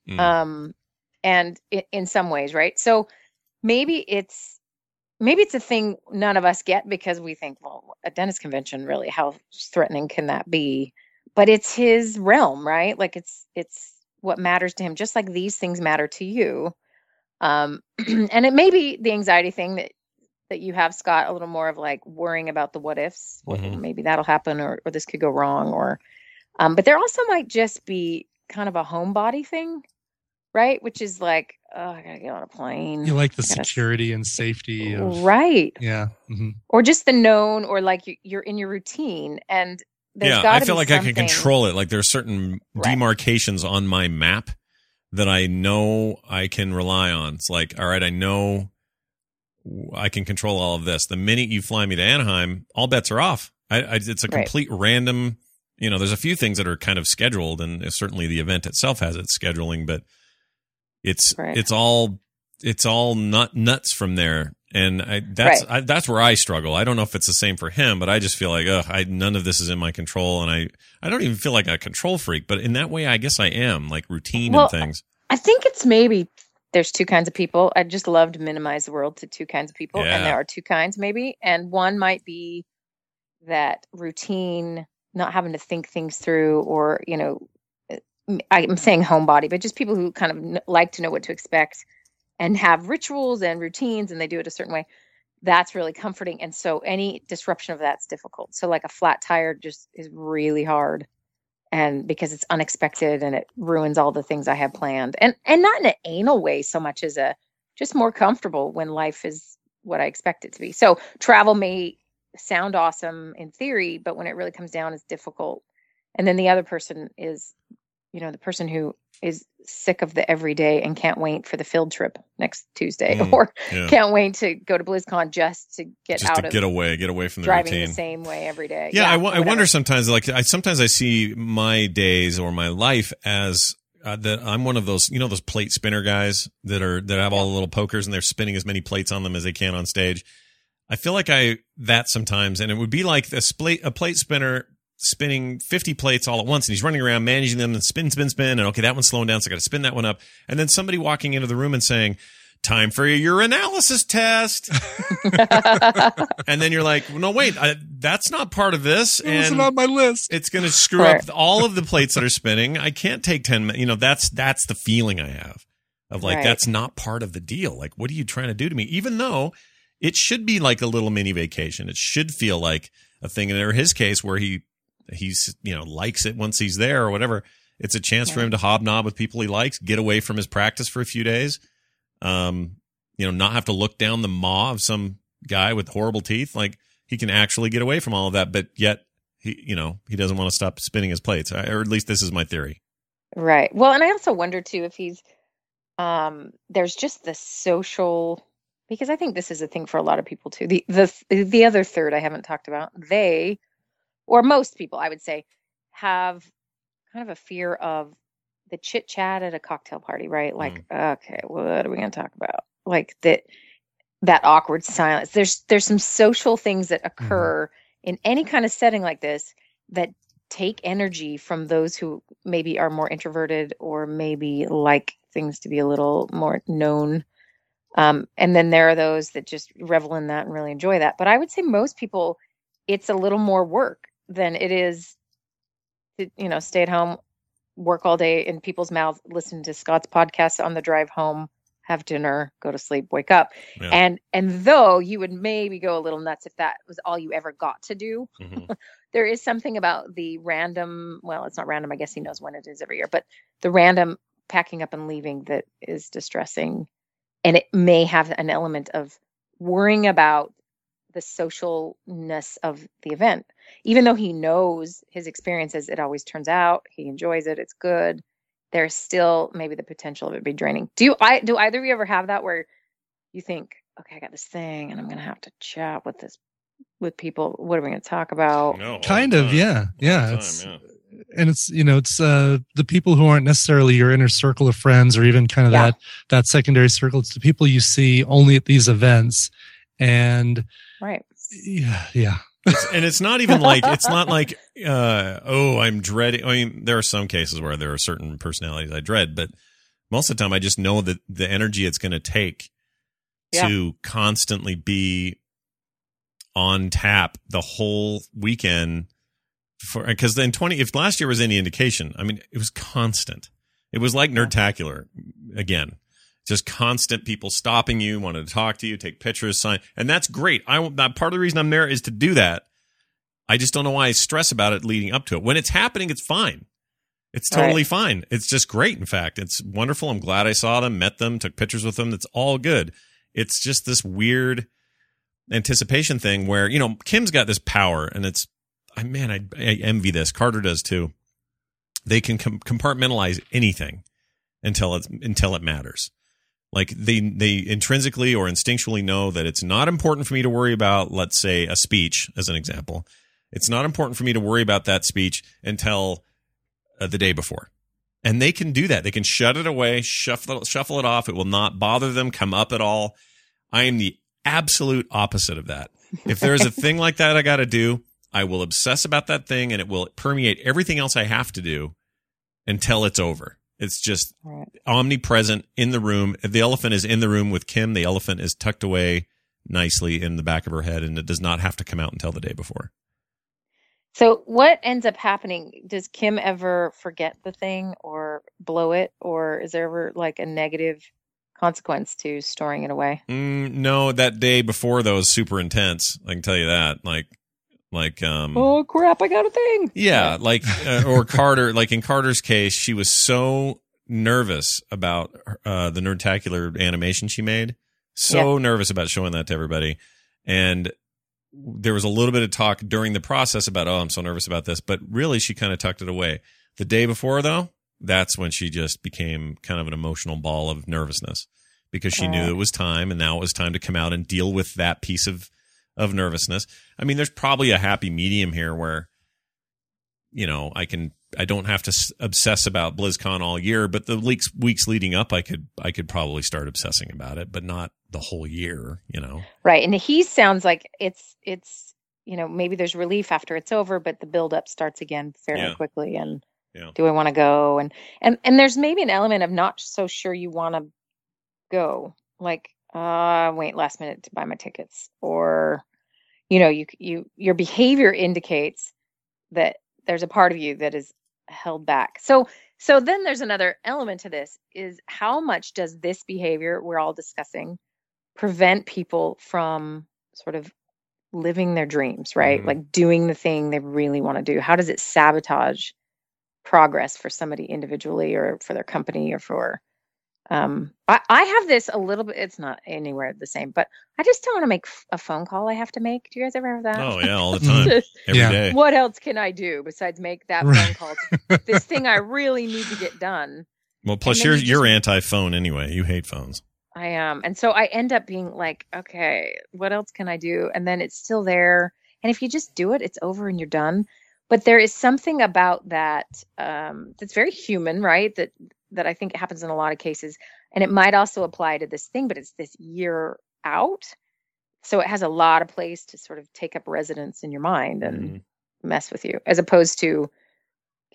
And in some ways, right? So maybe it's a thing none of us get because we think, well, a dentist convention, really, how threatening can that be? But it's his realm, right? Like it's what matters to him, just like these things matter to you. And it may be the anxiety thing that you have, Scott, a little more of like worrying about the what ifs. Maybe that'll happen or this could go wrong but there also might just be kind of a homebody thing, right? Which is like, oh, I gotta get on a plane. You like the security and safety of, right. Yeah. Or just the known, or like you're in your routine, and I feel like I can control it. Like there's certain demarcations on my map that I know I can rely on. It's like, all right, I know I can control all of this. The minute you fly me to Anaheim, all bets are off. It's a complete random, there's a few things that are kind of scheduled, and certainly the event itself has its scheduling, but it's all nuts from there. And that's where I struggle. I don't know if it's the same for him, but I just feel like, none of this is in my control. And I don't even feel like a control freak, but in that way, I guess I am, like routine and things. I think it's maybe there's two kinds of people. I just love to minimize the world to two kinds of people. Yeah. And there are two kinds maybe. And one might be that routine, not having to think things through, or, I'm saying homebody, but just people who kind of like to know what to expect and have rituals and routines, and they do it a certain way. That's really comforting. And so any disruption of that's difficult. So like a flat tire just is really hard, and because it's unexpected and it ruins all the things I have planned, and not in an anal way so much as just more comfortable when life is what I expect it to be. So travel may sound awesome in theory, but when it really comes down, it's difficult. And then the other person is, the person who is sick of the everyday and can't wait for the field trip next Tuesday, or can't wait to go to BlizzCon just to get away from the driving routine the same way every day. Yeah, I wonder sometimes, like sometimes I see my days or my life as that I'm one of those, those plate spinner guys that have all the little pokers and they're spinning as many plates on them as they can on stage. I feel like that sometimes, and it would be like a plate spinner spinning 50 plates all at once, and he's running around managing them and spin, and okay, that one's slowing down, so I got to spin that one up. And then somebody walking into the room and saying, time for your analysis test. And then you're like, no, wait, that's not part of this. It wasn't on my list. It's going to screw up all of the plates that are spinning. I can't take 10 minutes. That's the feeling I have of like, that's not part of the deal. Like, what are you trying to do to me? Even though it should be like a little mini vacation. It should feel like a thing. And in his case where he's likes it once he's there or whatever, it's a chance for him to hobnob with people he likes, get away from his practice for a few days, not have to look down the maw of some guy with horrible teeth. Like, he can actually get away from all of that, but yet he doesn't want to stop spinning his plates, or at least this is my theory. Right. Well, and I also wonder too if he's there's just the social, because I think this is a thing for a lot of people too. The other third I haven't talked about, or most people, I would say, have kind of a fear of the chit chat at a cocktail party, right? Like, okay, what are we going to talk about? Like that awkward silence. There's some social things that occur in any kind of setting like this that take energy from those who maybe are more introverted or maybe like things to be a little more known. And then there are those that just revel in that and really enjoy that. But I would say most people, it's a little more work than it is to, stay at home, work all day in people's mouths, listen to Scott's podcast on the drive home, have dinner, go to sleep, wake up. Yeah. And though you would maybe go a little nuts if that was all you ever got to do, there is something about the random, well, it's not random. I guess he knows when it is every year, but the random packing up and leaving that is distressing. And it may have an element of worrying about the socialness of the event. Even though he knows his experiences, it always turns out, he enjoys it, it's good. There's still maybe the potential of it be draining. Do either of you ever have that where you think, okay, I got this thing and I'm going to have to chat with people. What are we going to talk about? No, kind of, yeah. And it's, it's the people who aren't necessarily your inner circle of friends or even kind of that secondary circle. It's the people you see only at these events. And right. Yeah. It's not even like, it's not like, I'm dreading. I mean, there are some cases where there are certain personalities I dread, but most of the time I just know that the energy it's going to take to constantly be on tap the whole weekend because then if last year was any indication, I mean, it was constant. It was like Nerdtacular again. Just constant people stopping you, wanting to talk to you, take pictures, sign. And that's great. That part of the reason I'm there is to do that. I just don't know why I stress about it leading up to it. When it's happening, it's fine. It's totally fine. It's just great. In fact, it's wonderful. I'm glad I saw them, met them, took pictures with them. It's all good. It's just this weird anticipation thing where, Kim's got this power and I envy this. Carter does too. They can compartmentalize anything until it matters. Like they intrinsically or instinctually know that it's not important for me to worry about, let's say, a speech as an example. It's not important for me to worry about that speech until the day before. And they can do that. They can shut it away, shuffle it off. It will not bother them, come up at all. I am the absolute opposite of that. If there's a thing like that I got to do, I will obsess about that thing and it will permeate everything else I have to do until it's over. It's just omnipresent in the room. If the elephant is in the room with Kim, the elephant is tucked away nicely in the back of her head, and it does not have to come out until the day before. So what ends up happening? Does Kim ever forget the thing or blow it? Or is there ever like a negative consequence to storing it away? No, that day before, though, was super intense. I can tell you that. Oh crap, I got a thing. Yeah, or Carter, like in Carter's case, she was so nervous about the Nerdtacular animation she made. So nervous about showing that to everybody. And there was a little bit of talk during the process about, I'm so nervous about this, but really she kind of tucked it away. The day before, though, that's when she just became kind of an emotional ball of nervousness because she knew it was time, and now it was time to come out and deal with that piece of nervousness. I mean, there's probably a happy medium here where, I don't have to obsess about BlizzCon all year, but the weeks leading up, I could probably start obsessing about it, but not the whole year, Right. And he sounds like it's, maybe there's relief after it's over, but the buildup starts again fairly quickly. And do I want to go? And there's maybe an element of not so sure you want to go. Like, wait last minute to buy my tickets, or your behavior indicates that there's a part of you that is held back. So then there's another element to this, is how much does this behavior we're all discussing prevent people from sort of living their dreams, right? Mm-hmm. Like doing the thing they really want to do. How does it sabotage progress for somebody individually or for their company or for I have this a little bit, it's not anywhere the same, but I just don't want to make a phone call I have to make. Do you guys ever have that? Oh, yeah, all the time. Every day. What else can I do besides make that phone call to this thing I really need to get done? Well, plus you're anti-phone anyway. You hate phones. I am. And so I end up being like, okay, what else can I do? And then it's still there. And if you just do it, it's over and you're done. But there is something about that that's very human, right? That I think happens in a lot of cases. And it might also apply to this thing, but it's this year out. So it has a lot of place to sort of take up residence in your mind and mess with you, as opposed to,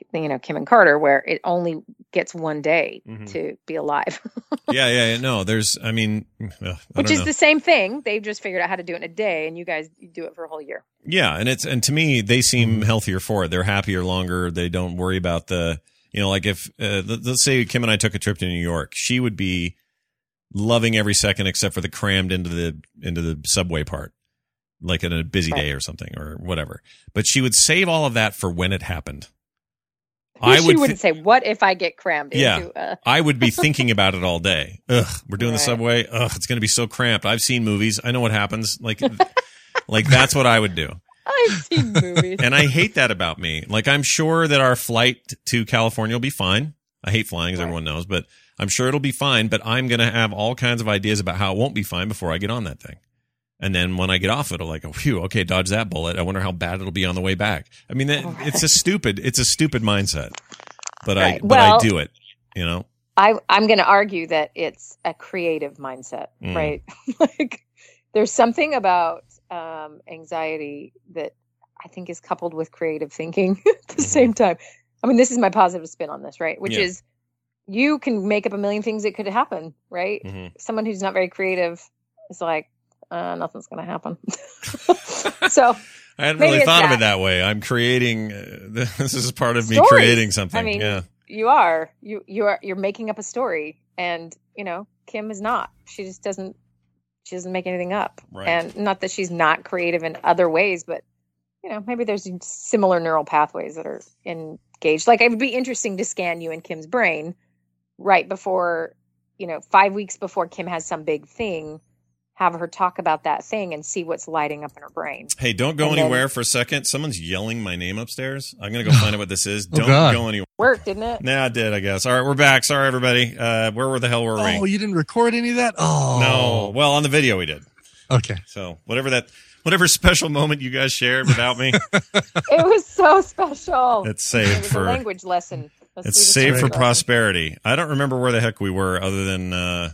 Kim and Carter, where it only gets one day Mm-hmm. to be alive. Yeah. No, there's, Which is the same thing. They've just figured out how to do it in a day, and you guys do it for a whole year. Yeah. And to me, they seem healthier for it. They're happier longer. They don't worry about like if, let's say Kim and I took a trip to New York, she would be loving every second except for the crammed into the subway part, like in a busy day or something or whatever. But she would save all of that for when it happened. She wouldn't say, "What if I get crammed into?" I would be thinking about it all day. Ugh, we're doing the subway. Ugh, it's going to be so cramped. I've seen movies. I know what happens. Like that's what I would do. I've seen movies, and I hate that about me. Like, I'm sure that our flight to California will be fine. I hate flying, as everyone knows, but I'm sure it'll be fine. But I'm going to have all kinds of ideas about how it won't be fine before I get on that thing. And then when I get off it, I'm like, phew, okay, dodge that bullet. I wonder how bad it'll be on the way back. I mean, it's a stupid mindset, but I do it, I'm going to argue that it's a creative mindset, right? Like, there's something about anxiety that I think is coupled with creative thinking at the same time. I mean, this is my positive spin on this, right? Which is, you can make up a million things that could happen, right? Mm-hmm. Someone who's not very creative is like, nothing's going to happen. So I hadn't really thought of it that way. I'm creating, this is part of me creating something. I mean, you're making up a story, and Kim is not. She just doesn't make anything up. Right. And not that she's not creative in other ways, but maybe there's similar neural pathways that are engaged. Like, it would be interesting to scan you and Kim's brain right before, 5 weeks before Kim has some big thing, have her talk about that thing and see what's lighting up in her brain. Hey, don't go anywhere for a second. Someone's yelling my name upstairs. I'm going to go find out what this is. Don't go anywhere. Worked, didn't it? Nah, it did, I guess. All right, we're back. Sorry, everybody. Where the hell were we? Oh, you didn't record any of that? Oh. No. Well, on the video we did. Okay. So whatever special moment you guys shared without me. It was so special. It's saved for a language lesson. It's saved for prosperity. I don't remember where the heck we were other than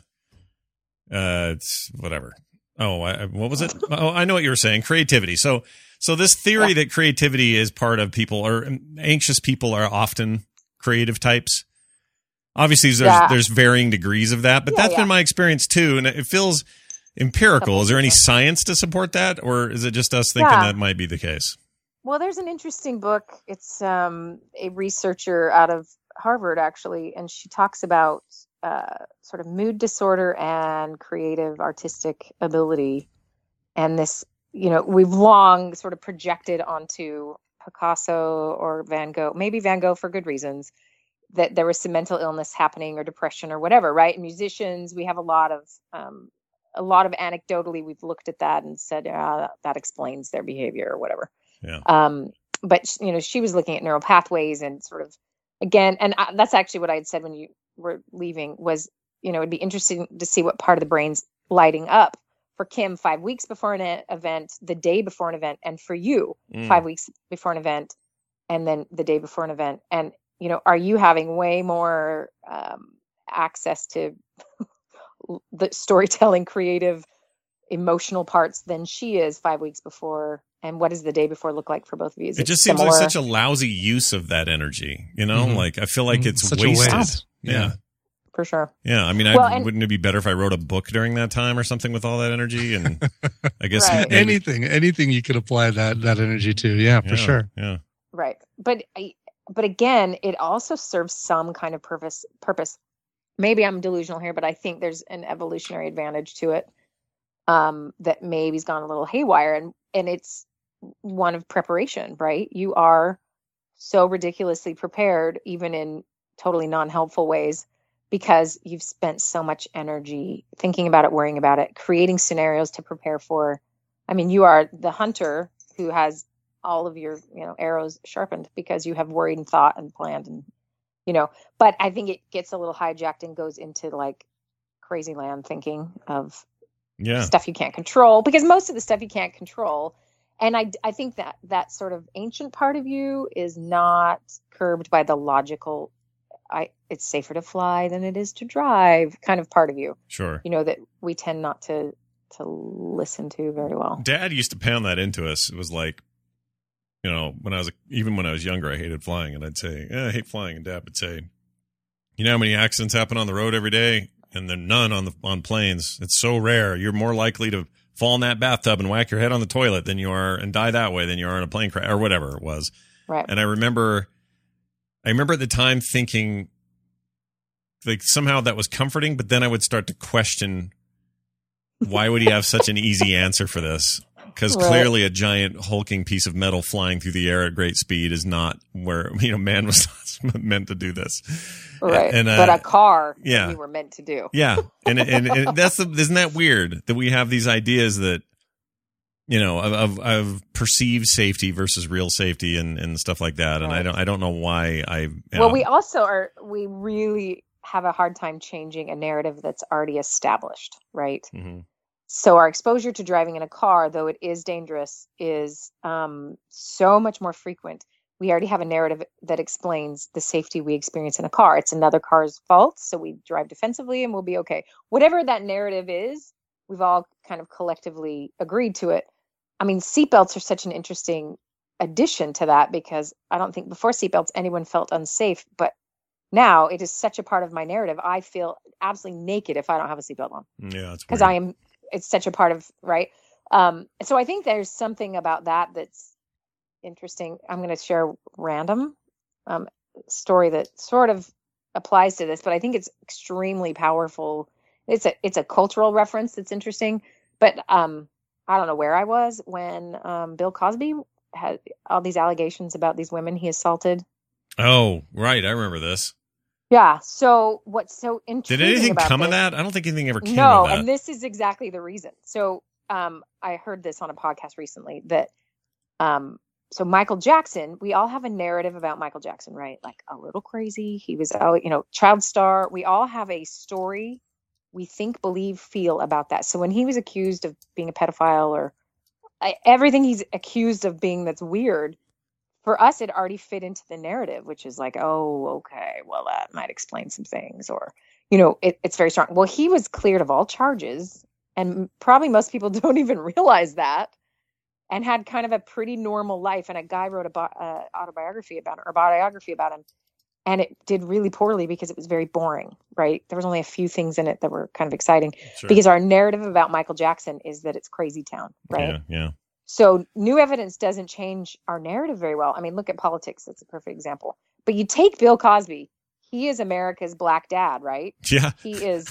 it's whatever. Oh, what was it? Oh, I know what you were saying. Creativity. So this theory that creativity is part of people, or anxious people are often creative types. Obviously, there's varying degrees of that, but that's been my experience too, and it feels empirical. Is there any science to support that, or is it just us thinking that might be the case? Well, there's an interesting book. It's a researcher out of Harvard, actually, and she talks about sort of mood disorder and creative artistic ability. And this, we've long sort of projected onto Picasso or Van Gogh, maybe Van Gogh for good reasons, that there was some mental illness happening or depression or whatever, right? Musicians, we have a lot of anecdotally, we've looked at that and said, that explains their behavior or whatever. Yeah. But she was looking at neural pathways and sort of, again, and that's actually what I had said when you were leaving was, it'd be interesting to see what part of the brain's lighting up for Kim 5 weeks before an event, the day before an event, and for you 5 weeks before an event, and then the day before an event. And, are you having way more access to the storytelling, creative, emotional parts than she is 5 weeks before? And what does the day before look like for both of you? It just seems like such a lousy use of that energy, Like, I feel like it's such wasted. A waste. Yeah. For sure. Yeah. I mean, wouldn't it be better if I wrote a book during that time or something with all that energy? And I guess anything you could apply that energy to. Yeah, for sure. Yeah. Right. But again, it also serves some kind of purpose. Maybe I'm delusional here, but I think there's an evolutionary advantage to it. That maybe's gone a little haywire, and it's one of preparation, right? You are so ridiculously prepared, even in totally non-helpful ways, because you've spent so much energy thinking about it, worrying about it, creating scenarios to prepare for. I mean, you are the hunter who has all of your, arrows sharpened because you have worried and thought and planned and, but I think it gets a little hijacked and goes into like crazy land thinking of stuff you can't control, because most of the stuff you can't control. And I think that sort of ancient part of you is not curbed by the logical, it's safer to fly than it is to drive kind of part of you. Sure. That we tend not to listen to very well. Dad used to pound that into us. It was like, when I was younger, I hated flying, and I'd say, I hate flying, and Dad would say, you know how many accidents happen on the road every day, and then none on planes. It's so rare. You're more likely to fall in that bathtub and whack your head on the toilet than you are and die that way than you are in a plane crash or whatever it was. Right. And I remember at the time thinking like somehow that was comforting, but then I would start to question why would he have such an easy answer for this? Because clearly a giant hulking piece of metal flying through the air at great speed is not where, man was not meant to do this. Right. But a car we were meant to do. Yeah. And isn't that weird that we have these ideas that, of perceived safety versus real safety and stuff like that. And I don't know why Well, we really have a hard time changing a narrative that's already established. Right. Mm-hmm. So our exposure to driving in a car, though it is dangerous, is so much more frequent. We already have a narrative that explains the safety we experience in a car. It's another car's fault, so we drive defensively and we'll be okay. Whatever that narrative is, we've all kind of collectively agreed to it. I mean, seatbelts are such an interesting addition to that because I don't think before seatbelts anyone felt unsafe, but now it is such a part of my narrative. I feel absolutely naked if I don't have a seatbelt on. Yeah, it's because it's such a part of, right? So I think there's something about that that's interesting. I'm going to share a random story that sort of applies to this, but I think it's extremely powerful. It's a cultural reference that's interesting, but I don't know where I was when Bill Cosby had all these allegations about these women he assaulted. Oh, right. I remember this. Yeah. So what's so interesting? Did anything come of that? I don't think anything ever came of that. And this is exactly the reason. So I heard this on a podcast recently that so Michael Jackson, we all have a narrative about Michael Jackson, right? Like a little crazy. He was, child star. We all have a story we think, believe, feel about that. So when he was accused of being a pedophile or everything he's accused of being that's weird, for us, it already fit into the narrative, which is like, oh, okay, well, that might explain some things, or, it's very strong. Well, he was cleared of all charges, and probably most people don't even realize that, and had kind of a pretty normal life. And a guy wrote a biography about him, and it did really poorly because it was very boring, right? There was only a few things in it that were kind of exciting, because our narrative about Michael Jackson is that it's crazy town, right? Yeah. So new evidence doesn't change our narrative very well. I mean, look at politics. That's a perfect example. But you take Bill Cosby. He is America's black dad, right? Yeah. He is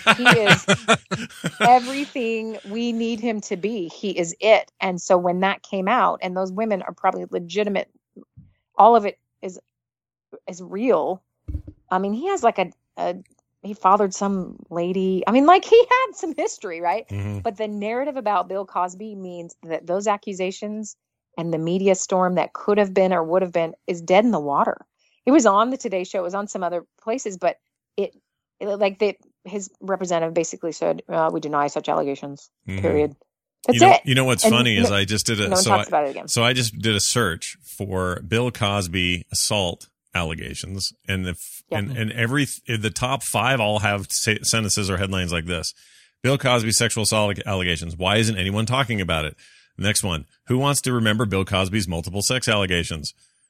everything we need him to be. He is it. And so when that came out, and those women are probably legitimate, all of it is real. I mean, he has like he fathered some lady. I mean, like, he had some history, right? Mm-hmm. But the narrative about Bill Cosby means that those accusations and the media storm that could have been or would have been is dead in the water. It was on the Today Show. It was on some other places, but his representative basically said, we deny such allegations, period. That's it. You know what's funny is I just did no one talks about it again. So I just did a search for Bill Cosby assault allegations, and the top 5 all have sentences or headlines like this: Bill Cosby sexual assault allegations. Why isn't anyone talking about it? Next one: who wants to remember Bill Cosby's multiple sex allegations?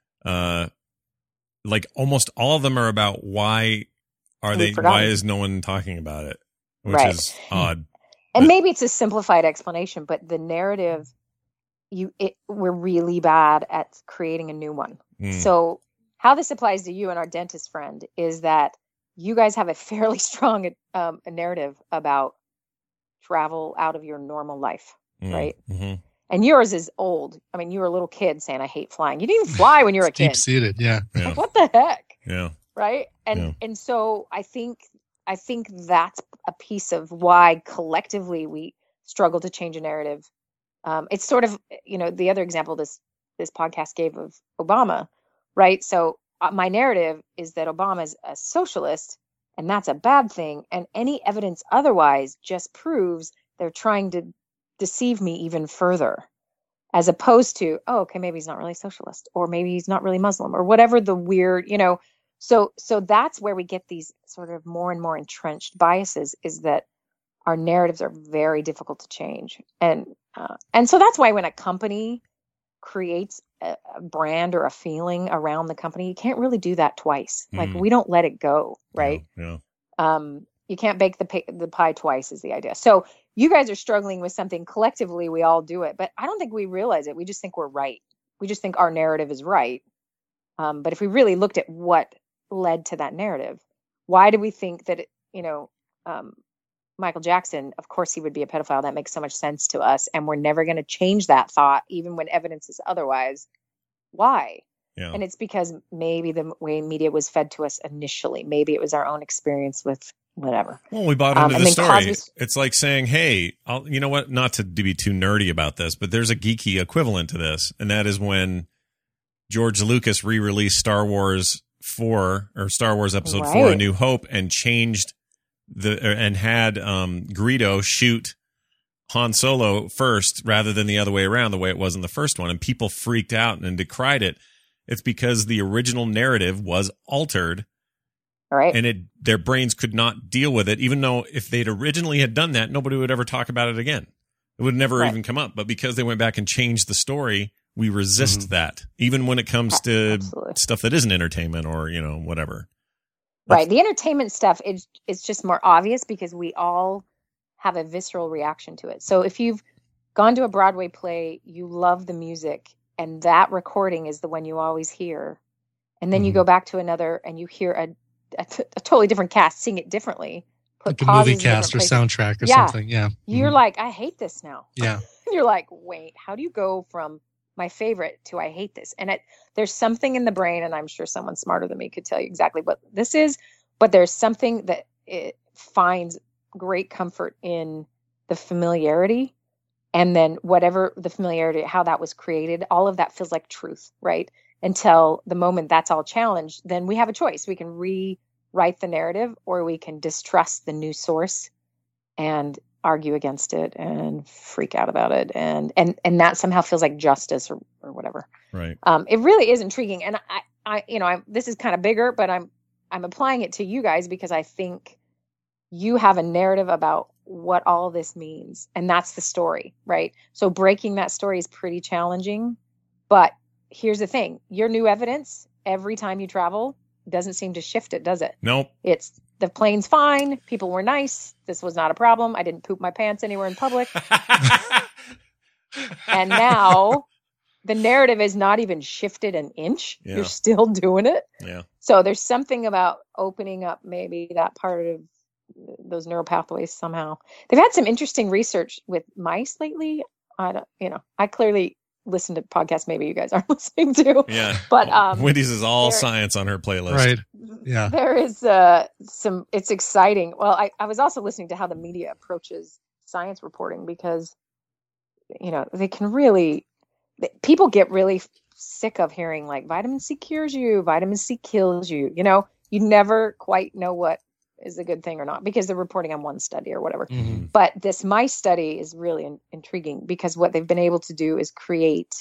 Like almost all of them are about why is no one talking about it, which is odd. And maybe it's a simplified explanation, but the narrative, we're really bad at creating a new one. So how this applies to you and our dentist friend is that you guys have a fairly strong a narrative about travel out of your normal life, right? Mm-hmm. And yours is old. I mean, you were a little kid saying, I hate flying. You didn't even fly when you were a kid. Deep-seated, yeah. Like, what the heck? Yeah. Right? And so I think that's a piece of why collectively we struggle to change a narrative. It's sort of, the other example this podcast gave of Obama, right? So my narrative is that Obama's a socialist, and that's a bad thing. And any evidence otherwise just proves they're trying to deceive me even further, as opposed to, oh, okay, maybe he's not really socialist, or maybe he's not really Muslim, or whatever the weird, So that's where we get these sort of more and more entrenched biases, is that our narratives are very difficult to change. And so that's why when a company creates a brand or a feeling around the company, you can't really do that twice. Like Mm. we don't let it go, right? Yeah. You can't bake the pie twice is the idea. So you guys are struggling with something collectively. We all do it, but I don't think we realize it. We just think we're right. We just think our narrative is right. But if we really looked at what led to that narrative, why do we think that, Michael Jackson, of course he would be a pedophile. That makes so much sense to us. And we're never going to change that thought, even when evidence is otherwise. Why? Yeah. And it's because maybe the way media was fed to us initially, maybe it was our own experience with whatever. Well, we bought into and the then story. Cosby's- It's like saying, hey, you know what? Not to be too nerdy about this, but there's a geeky equivalent to this. And that is when George Lucas re-released Star Wars 4 or Star Wars Episode 4, A New Hope, and changed and had Greedo shoot Han Solo first rather than the other way around, the way it was in the first one. And people freaked out and decried it. It's because the original narrative was altered. Right. And their brains could not deal with it, even though if they'd originally had done that, nobody would ever talk about it again. It would never even come up. But because they went back and changed the story, we resist that, even when it comes to stuff that isn't entertainment or, whatever. Right. The entertainment stuff, it's just more obvious because we all have a visceral reaction to it. So if you've gone to a Broadway play, you love the music, and that recording is the one you always hear. And then you go back to another and you hear a totally different cast sing it differently. Like a movie cast or soundtrack or something. Yeah. You're like, I hate this now. Yeah. You're like, wait, how do you go from my favorite to I hate this? And there's something in the brain, and I'm sure someone smarter than me could tell you exactly what this is, but there's something that it finds great comfort in the familiarity. And then whatever the familiarity, how that was created, all of that feels like truth, right? Until the moment that's all challenged, then we have a choice. We can rewrite the narrative, or we can distrust the new source and argue against it and freak out about it. And that somehow feels like justice or whatever. Right. It really is intriguing. And I this is kind of bigger, but I'm applying it to you guys because I think you have a narrative about what all this means. And that's the story, right? So breaking that story is pretty challenging. But here's the thing. Your new evidence every time you travel doesn't seem to shift it, does it? Nope. It's the plane's fine. People were nice. This was not a problem. I didn't poop my pants anywhere in public. And now the narrative is not even shifted an inch. Yeah. You're still doing it. Yeah. So there's something about opening up maybe that part of those neural pathways somehow. They've had some interesting research with mice lately. I clearly listen to podcasts maybe you guys aren't listening to. Yeah. But Wendy's is all science on her playlist. Right. Yeah. There is it's exciting. Well, I was also listening to how the media approaches science reporting because, they can really, people get really sick of hearing like vitamin C cures you, vitamin C kills you. You never quite know what is a good thing or not because they're reporting on one study or whatever. Mm-hmm. But this mice study is really intriguing because what they've been able to do is create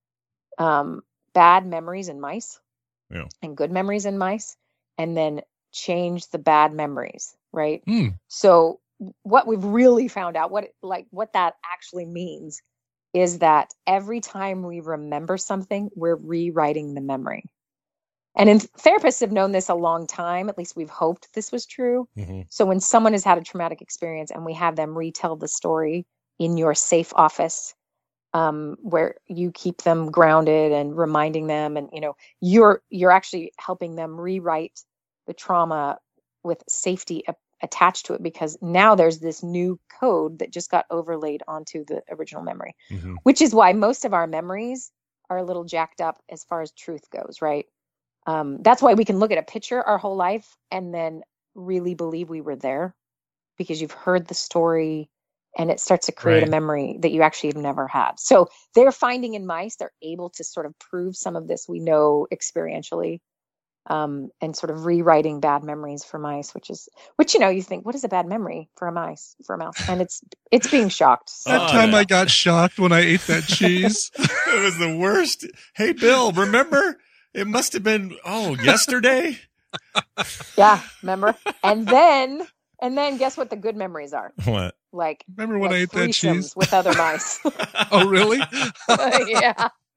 bad memories in mice and good memories in mice, and then change the bad memories, right? So what we've really found out, what that actually means is that every time we remember something, we're rewriting the memory. And therapists have known this a long time. At least we've hoped this was true. Mm-hmm. So when someone has had a traumatic experience and we have them retell the story in your safe office, where you keep them grounded and reminding them, and you're actually helping them rewrite the trauma with safety attached to it, because now there's this new code that just got overlaid onto the original memory, which is why most of our memories are a little jacked up as far as truth goes, right? That's why we can look at a picture our whole life and then really believe we were there because you've heard the story and it starts to create a memory that you actually have never had. So they're finding in mice, they're able to sort of prove some of this we know experientially, and sort of rewriting bad memories for mice, which you think, what is a bad memory for a mouse? And it's being shocked. So. That time I got shocked when I ate that cheese. It was the worst. Hey, Bill, remember? It must have been, yesterday? Yeah, remember? And then guess what the good memories are? What? Like, remember when I ate that cheese? With other mice. Oh, really? Yeah.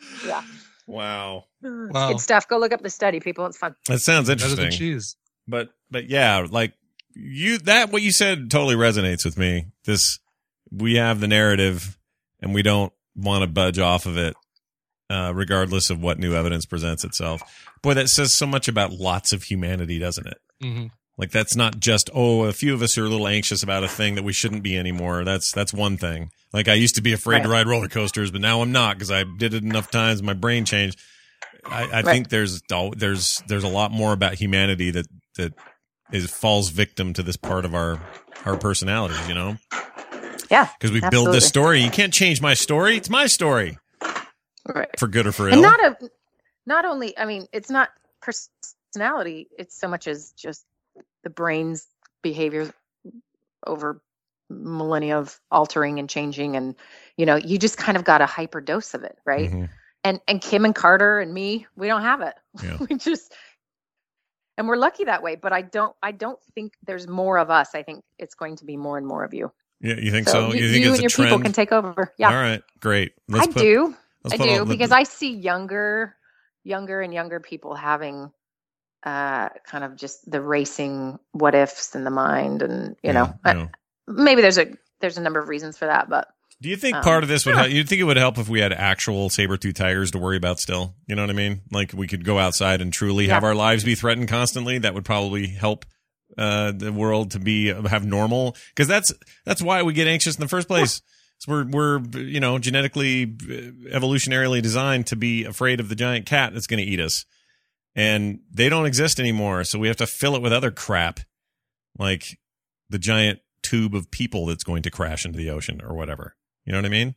Yeah. Wow. Good stuff. Go look up the study, people. It's fun. That sounds Better interesting. than cheese. But yeah, like what you said totally resonates with me. We have the narrative and we don't want to budge off of it, regardless of what new evidence presents itself. Boy, that says so much about lots of humanity, doesn't it? Mm-hmm. Like that's not just, a few of us are a little anxious about a thing that we shouldn't be anymore. That's one thing. Like I used to be afraid to ride roller coasters, but now I'm not because I did it enough times. My brain changed. I think there's a lot more about humanity that falls victim to this part of our personalities, you know? Yeah. Because we build this story. You can't change my story. It's my story. Right. For good or for ill. And not only, I mean, it's not personality. It's so much as just the brain's behaviors over millennia of altering and changing. And, you just kind of got a hyper dose of it. Right. Mm-hmm. And Kim and Carter and me, we don't have it. Yeah. And we're lucky that way, but I don't think there's more of us. I think it's going to be more and more of you. Yeah, you think so? You think you it's and your a trend? people can take over. Yeah. All right, great. I do because I see younger and younger people having kind of just the racing what ifs in the mind, and maybe there's a number of reasons for that, but. Do you think part of this would help? You think it would help if we had actual saber-tooth tigers to worry about still? You know what I mean? Like we could go outside and truly have our lives be threatened constantly. That would probably help the world to have normal. Because that's why we get anxious in the first place. So we're genetically, evolutionarily designed to be afraid of the giant cat that's going to eat us. And they don't exist anymore. So we have to fill it with other crap. Like the giant tube of people that's going to crash into the ocean or whatever. You know what I mean?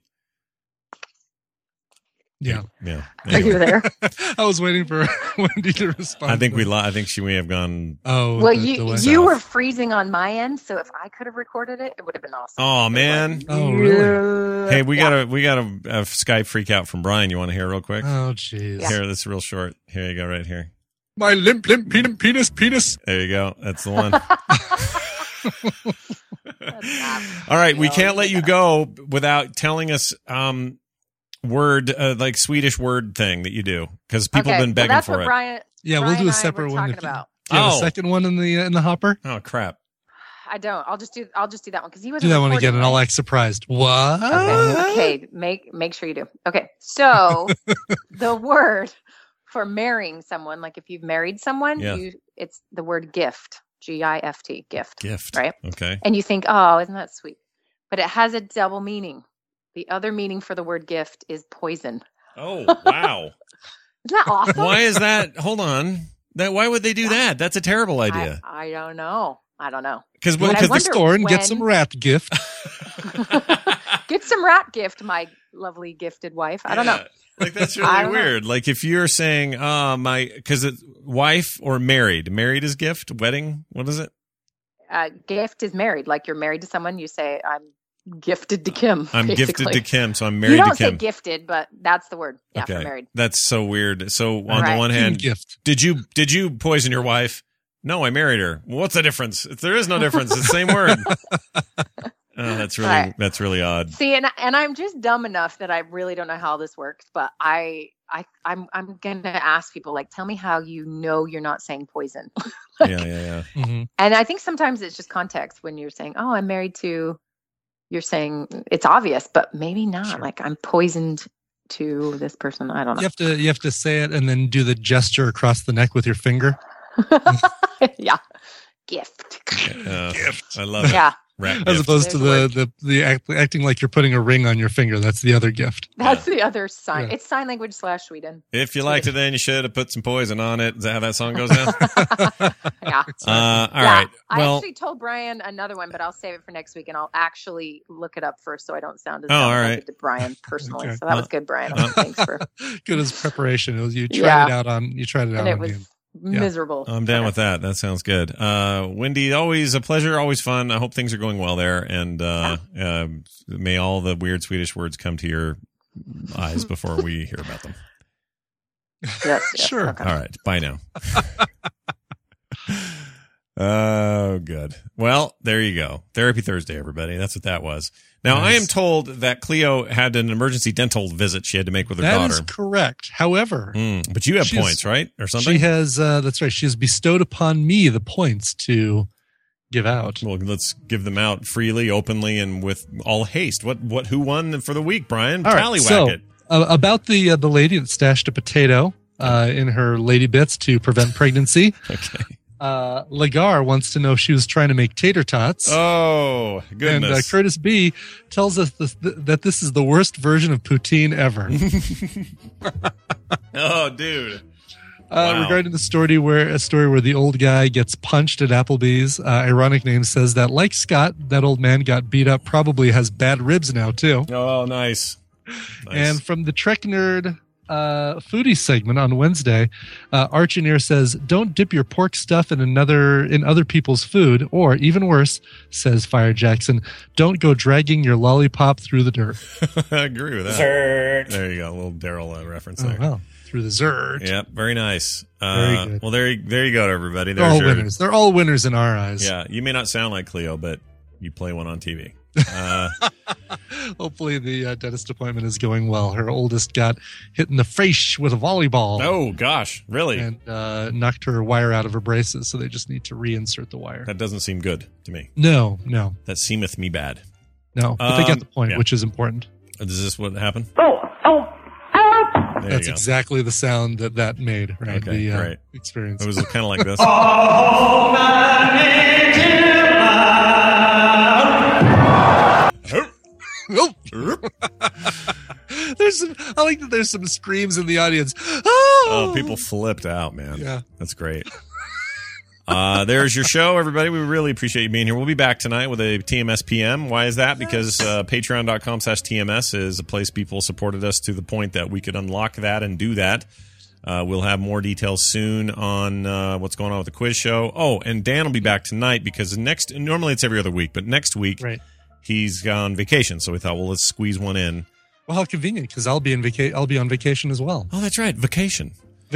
Yeah. Yeah. Anyway. Are you there? I was waiting for Wendy to respond. I think she may have gone. Oh, well, you were freezing on my end, so if I could have recorded it, it would have been awesome. Oh man! Oh really? Hey, we got a Skype freak out from Brian. You want to hear it real quick? Oh jeez. Yeah. Here, this is real short. Here you go, right here. My limp penis. There you go. That's the one. All right, we can't let you go without telling us word like Swedish word thing that you do because people have been begging for it. Brian, we'll do a separate one. About. Do you have a second one in the hopper? Oh crap! I don't. I'll just do that one because he was. Do that one again, and I'll act surprised. What? Okay. Make sure you do. Okay, so the word for marrying someone, like if you've married someone, it's the word gift. G-I-F-T, gift, right? Okay. And you think, oh, isn't that sweet? But it has a double meaning. The other meaning for the word gift is poison. Oh, wow. Isn't that awesome? Why is that? Hold on. Why would they do that? That's a terrible idea. I don't know. Because go to the store and get some rat gift. Get some rat gift, my lovely gifted wife. I don't know. Like that's really weird. Like if you're saying, because it's wife or married. Married is gift. Wedding. What is it? Gift is married. Like you're married to someone. You say, I'm gifted to Kim. I'm gifted to Kim, so I'm married to Kim. You don't say gifted, but that's the word. Yeah, okay. For married. That's so weird. So on the one hand, gift. Did you poison your wife? No, I married her. Well, what's the difference? There is no difference. It's the same word. That's really odd. See, and I'm just dumb enough that I really don't know how this works, but I'm gonna ask people, like, tell me how you know you're not saying poison. Yeah. Mm-hmm. And I think sometimes it's just context when you're saying, oh, I'm married to, you're saying it's obvious, but maybe not. Sure. Like I'm poisoned to this person. I don't know. You have to say it and then do the gesture across the neck with your finger. Yeah. Gift. Gift. I love it. Yeah. As opposed to the acting like you're putting a ring on your finger. That's the other gift. That's the other sign. Yeah. It's sign language / Sweden. If you liked it, then you should have put some poison on it. Is that how that song goes now? Yeah. All right. Well, I actually told Brian another one, but I'll save it for next week, and I'll actually look it up first so I don't sound as right. to Brian personally. Okay. So that was good, Brian. Thanks for good as preparation. You tried it out on it was miserable. I'm down with that. That sounds good. Wendy, always a pleasure, always fun. I hope things are going well there, and may all the weird Swedish words come to your eyes before we hear about them. Yes, sure. Okay. All right. Bye now. Oh, good. Well, there you go. Therapy Thursday, everybody. That's what that was. Now, I am told that Cleo had an emergency dental visit she had to make with her daughter. That is correct. However, but you have points, right? Or something? She has, that's right. She has bestowed upon me the points to give out. Well, let's give them out freely, openly, and with all haste. Who won for the week, Brian? All right, Tallywhack so, it. About the lady that stashed a potato in her lady bits to prevent pregnancy. Okay. Lagar wants to know if she was trying to make tater tots. Oh, goodness. And Curtis B tells us that this is the worst version of poutine ever. Oh, dude. Wow. Regarding the story where the old guy gets punched at Applebee's, Ironic Name says that, like Scott, that old man got beat up, probably has bad ribs now, too. Oh, nice. And from the Trek Nerd foodie segment on Wednesday, Archineer says, don't dip your pork stuff in other people's food, or even worse, says Fire Jackson, don't go dragging your lollipop through the dirt. I agree with that. Zert. There you go, a little Daryl reference there. Well, through the Zert. Yep, very nice. Very good. Well, there you go, everybody. They're all winners. They're all winners in our eyes. Yeah, you may not sound like Cleo, but you play one on TV. Hopefully the dentist appointment is going well. Her oldest got hit in the face with a volleyball. Oh, gosh. Really? And knocked her wire out of her braces, so they just need to reinsert the wire. That doesn't seem good to me. No. That seemeth me bad. No, but they get the point, which is important. Is this what happened? That's exactly the sound that made, right? Okay, great. Experience. It was kind of like this. I like that there's some screams in the audience. Oh, people flipped out, man. Yeah. That's great. There's your show, everybody. We really appreciate you being here. We'll be back tonight with a TMS PM. Why is that? Because patreon.com/TMS is a place people supported us to the point that we could unlock that and do that. We'll have more details soon on what's going on with the quiz show. Oh, and Dan will be back tonight because normally it's every other week, but next week he's on vacation. So we thought, well, let's squeeze one in. Well, how convenient, because I'll be on vacation as well. Oh, that's right. Vacation.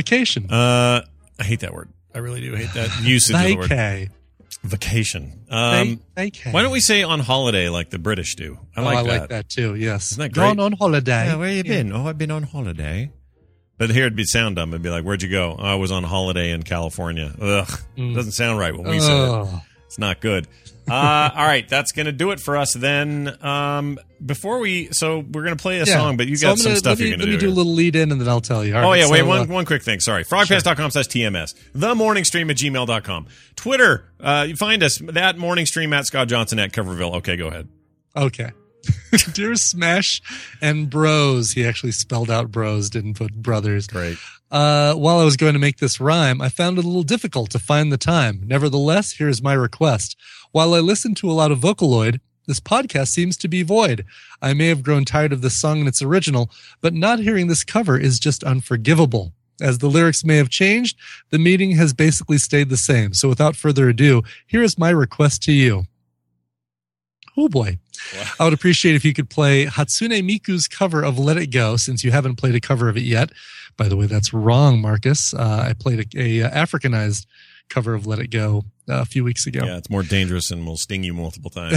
I hate that word. I really do hate that usage of the word. Vacation. Why don't we say on holiday like the British do? I like that too, yes. Isn't that great? Gone on holiday. Yeah, where you been? Oh, I've been on holiday. But here it'd be sound dumb. It'd be like, where'd you go? Oh, I was on holiday in California. Ugh. Doesn't sound right when we say it. It's not good. All right, that's going to do it for us then. We're going to play a song, but you got some stuff you're going to do. Let me do a little lead in and then I'll tell you. All right, wait, one quick thing. Sorry. Frogpants.com/TMS. TheMorningStream@gmail.com. Twitter, you find us, that morningstream at Scott Johnson at Coverville. Okay, go ahead. Okay. Dear Smash and Bros. He actually spelled out bros, didn't put brothers. Great. While I was going to make this rhyme, I found it a little difficult to find the time. Nevertheless, here's my request. While I listen to a lot of Vocaloid, this podcast seems to be void. I may have grown tired of this song in its original, but not hearing this cover is just unforgivable. As the lyrics may have changed, the meaning has basically stayed the same. So without further ado, here is my request to you. Oh boy. Wow. I would appreciate if you could play Hatsune Miku's cover of Let It Go, since you haven't played a cover of it yet. By the way, that's wrong, Marcus. I played a Africanized cover of Let It Go a few weeks ago. Yeah, it's more dangerous and will sting you multiple times.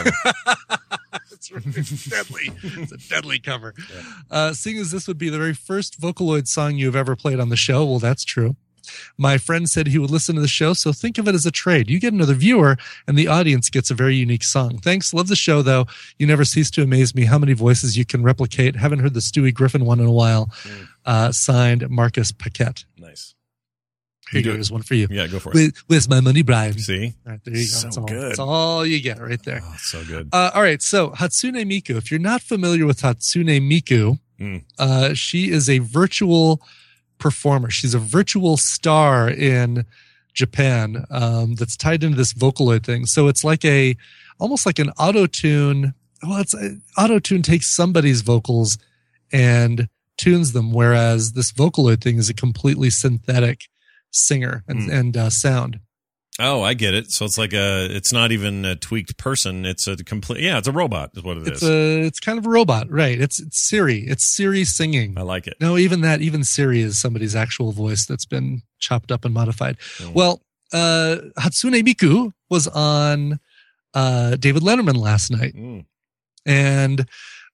It's deadly. It's a deadly cover. Yeah. Seeing as this would be the very first Vocaloid song you've ever played on the show, well, that's true. My friend said he would listen to the show, so think of it as a trade. You get another viewer, and the audience gets a very unique song. Thanks. Love the show, though. You never cease to amaze me how many voices you can replicate. Haven't heard the Stewie Griffin one in a while. Signed, Marcus Paquette. Nice. Here you go. Here's one for you. Yeah, go for it. Where's my money, Brian? See? All right, there you go. So good. That's all you get right there. Oh, so good. All right, so Hatsune Miku. If you're not familiar with Hatsune Miku, she is a virtual performer. She's a virtual star in Japan that's tied into this Vocaloid thing. So it's like almost like an auto-tune. Well, auto-tune takes somebody's vocals and tunes them, whereas this Vocaloid thing is a completely synthetic singer and sound. Oh, I get it. So it's like it's not even a tweaked person. It's a complete, it's a robot is what it is. It's kind of a robot, right? It's Siri. It's Siri singing. I like it. No, even Siri is somebody's actual voice that's been chopped up and modified. Well, Hatsune Miku was on David Letterman last night. And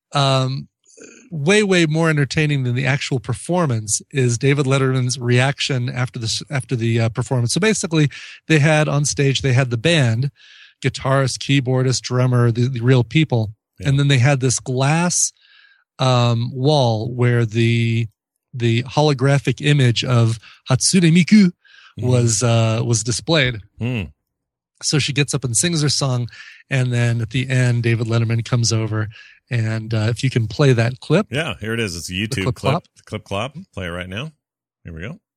way more entertaining than the actual performance is David Letterman's reaction after the performance. So basically, they had the band, guitarist, keyboardist, drummer, the real people, and then they had this glass wall where the holographic image of Hatsune Miku was displayed. So she gets up and sings her song, and then at the end, David Letterman comes over, and if you can play that clip. Yeah, here it is. It's a YouTube clip. Clip clop. Play it right now. Here we go.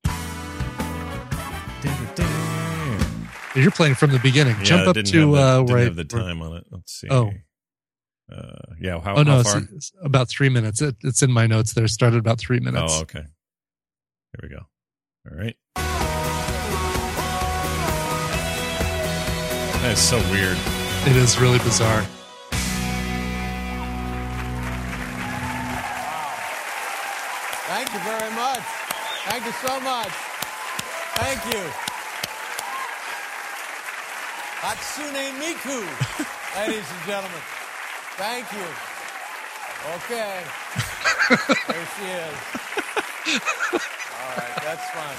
You're playing from the beginning. Yeah, Jump up to didn't right. have the time on it. Let's see. Oh. How far? It's about 3 minutes. It's in my notes there. Started about 3 minutes. Oh, okay. Here we go. All right. That is so weird. It is really bizarre. Thank you very much. Thank you so much. Thank you. Hatsune Miku, ladies and gentlemen. Thank you. Okay. There she is. All right, that's fine.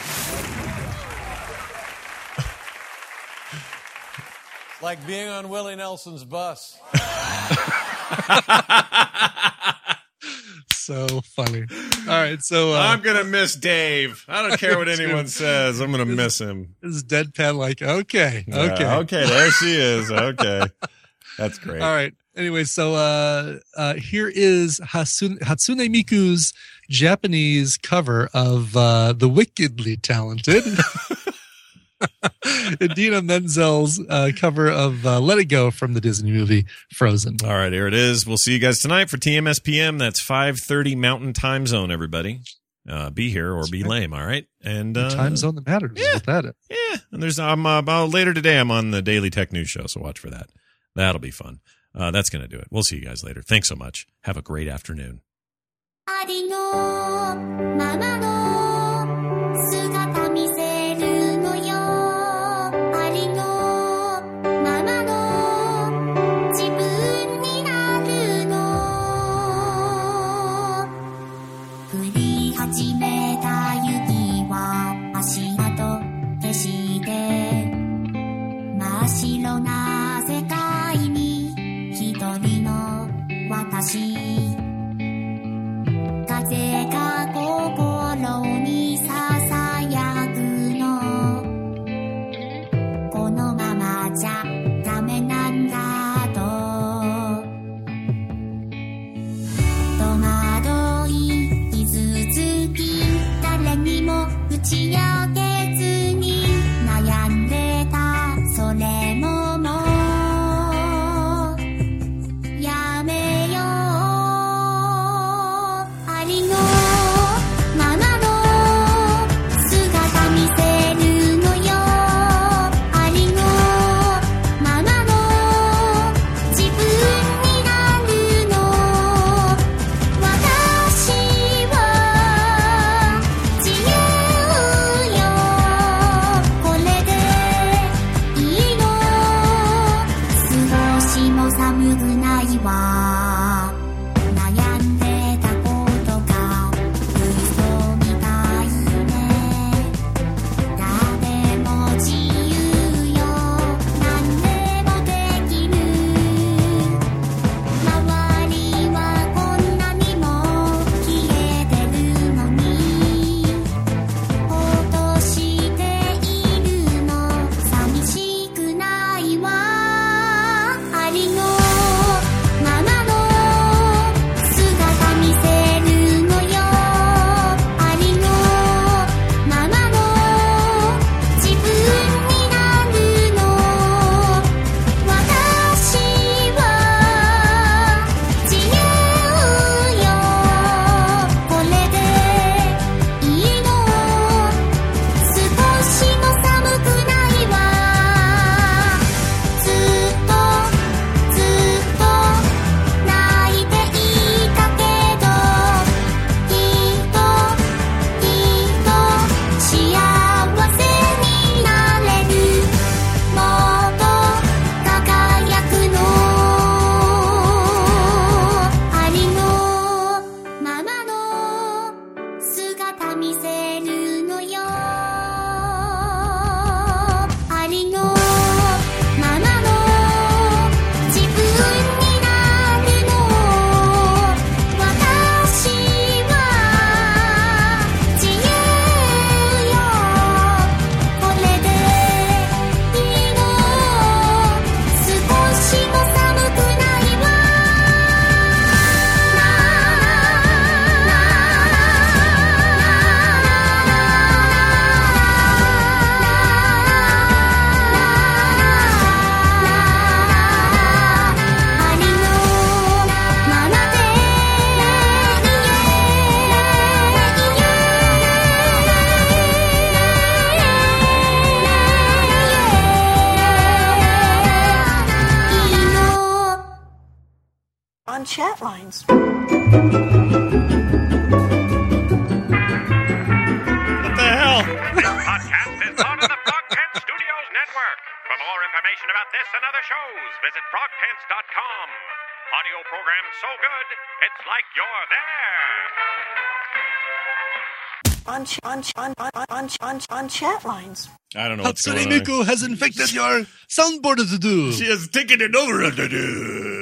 It's like being on Willie Nelson's bus. So funny. All right, so I'm gonna miss Dave. I don't care what anyone says. I'm gonna miss him. This is deadpan. Like, okay. Okay. There she is. Okay, that's great. All right. Anyway, so here is Hatsune Miku's Japanese cover of the wickedly talented Idina Menzel's cover of Let It Go from the Disney movie Frozen. All right, here it is. We'll see you guys tonight for TMSPM. That's 5:30 Mountain Time Zone, everybody. Be here or be lame, all right? And the time zone that matters. Yeah, what that is. Yeah, and there's later today I'm on the Daily Tech News Show, so watch for that. That'll be fun. That's going to do it. We'll see you guys later. Thanks so much. Have a great afternoon. が見せるのよありのままの自分になるの私は自由よこれでいいの少しも寒くないわ On chat lines. What the hell? This podcast is part of the Frog Pants Studios Network. For more information about this and other shows, visit frogpants.com. Audio program so good, it's like you're there. On chat lines. I don't know what's Hatsune going on. Miku has infected your soundboard to do. She has taken it over.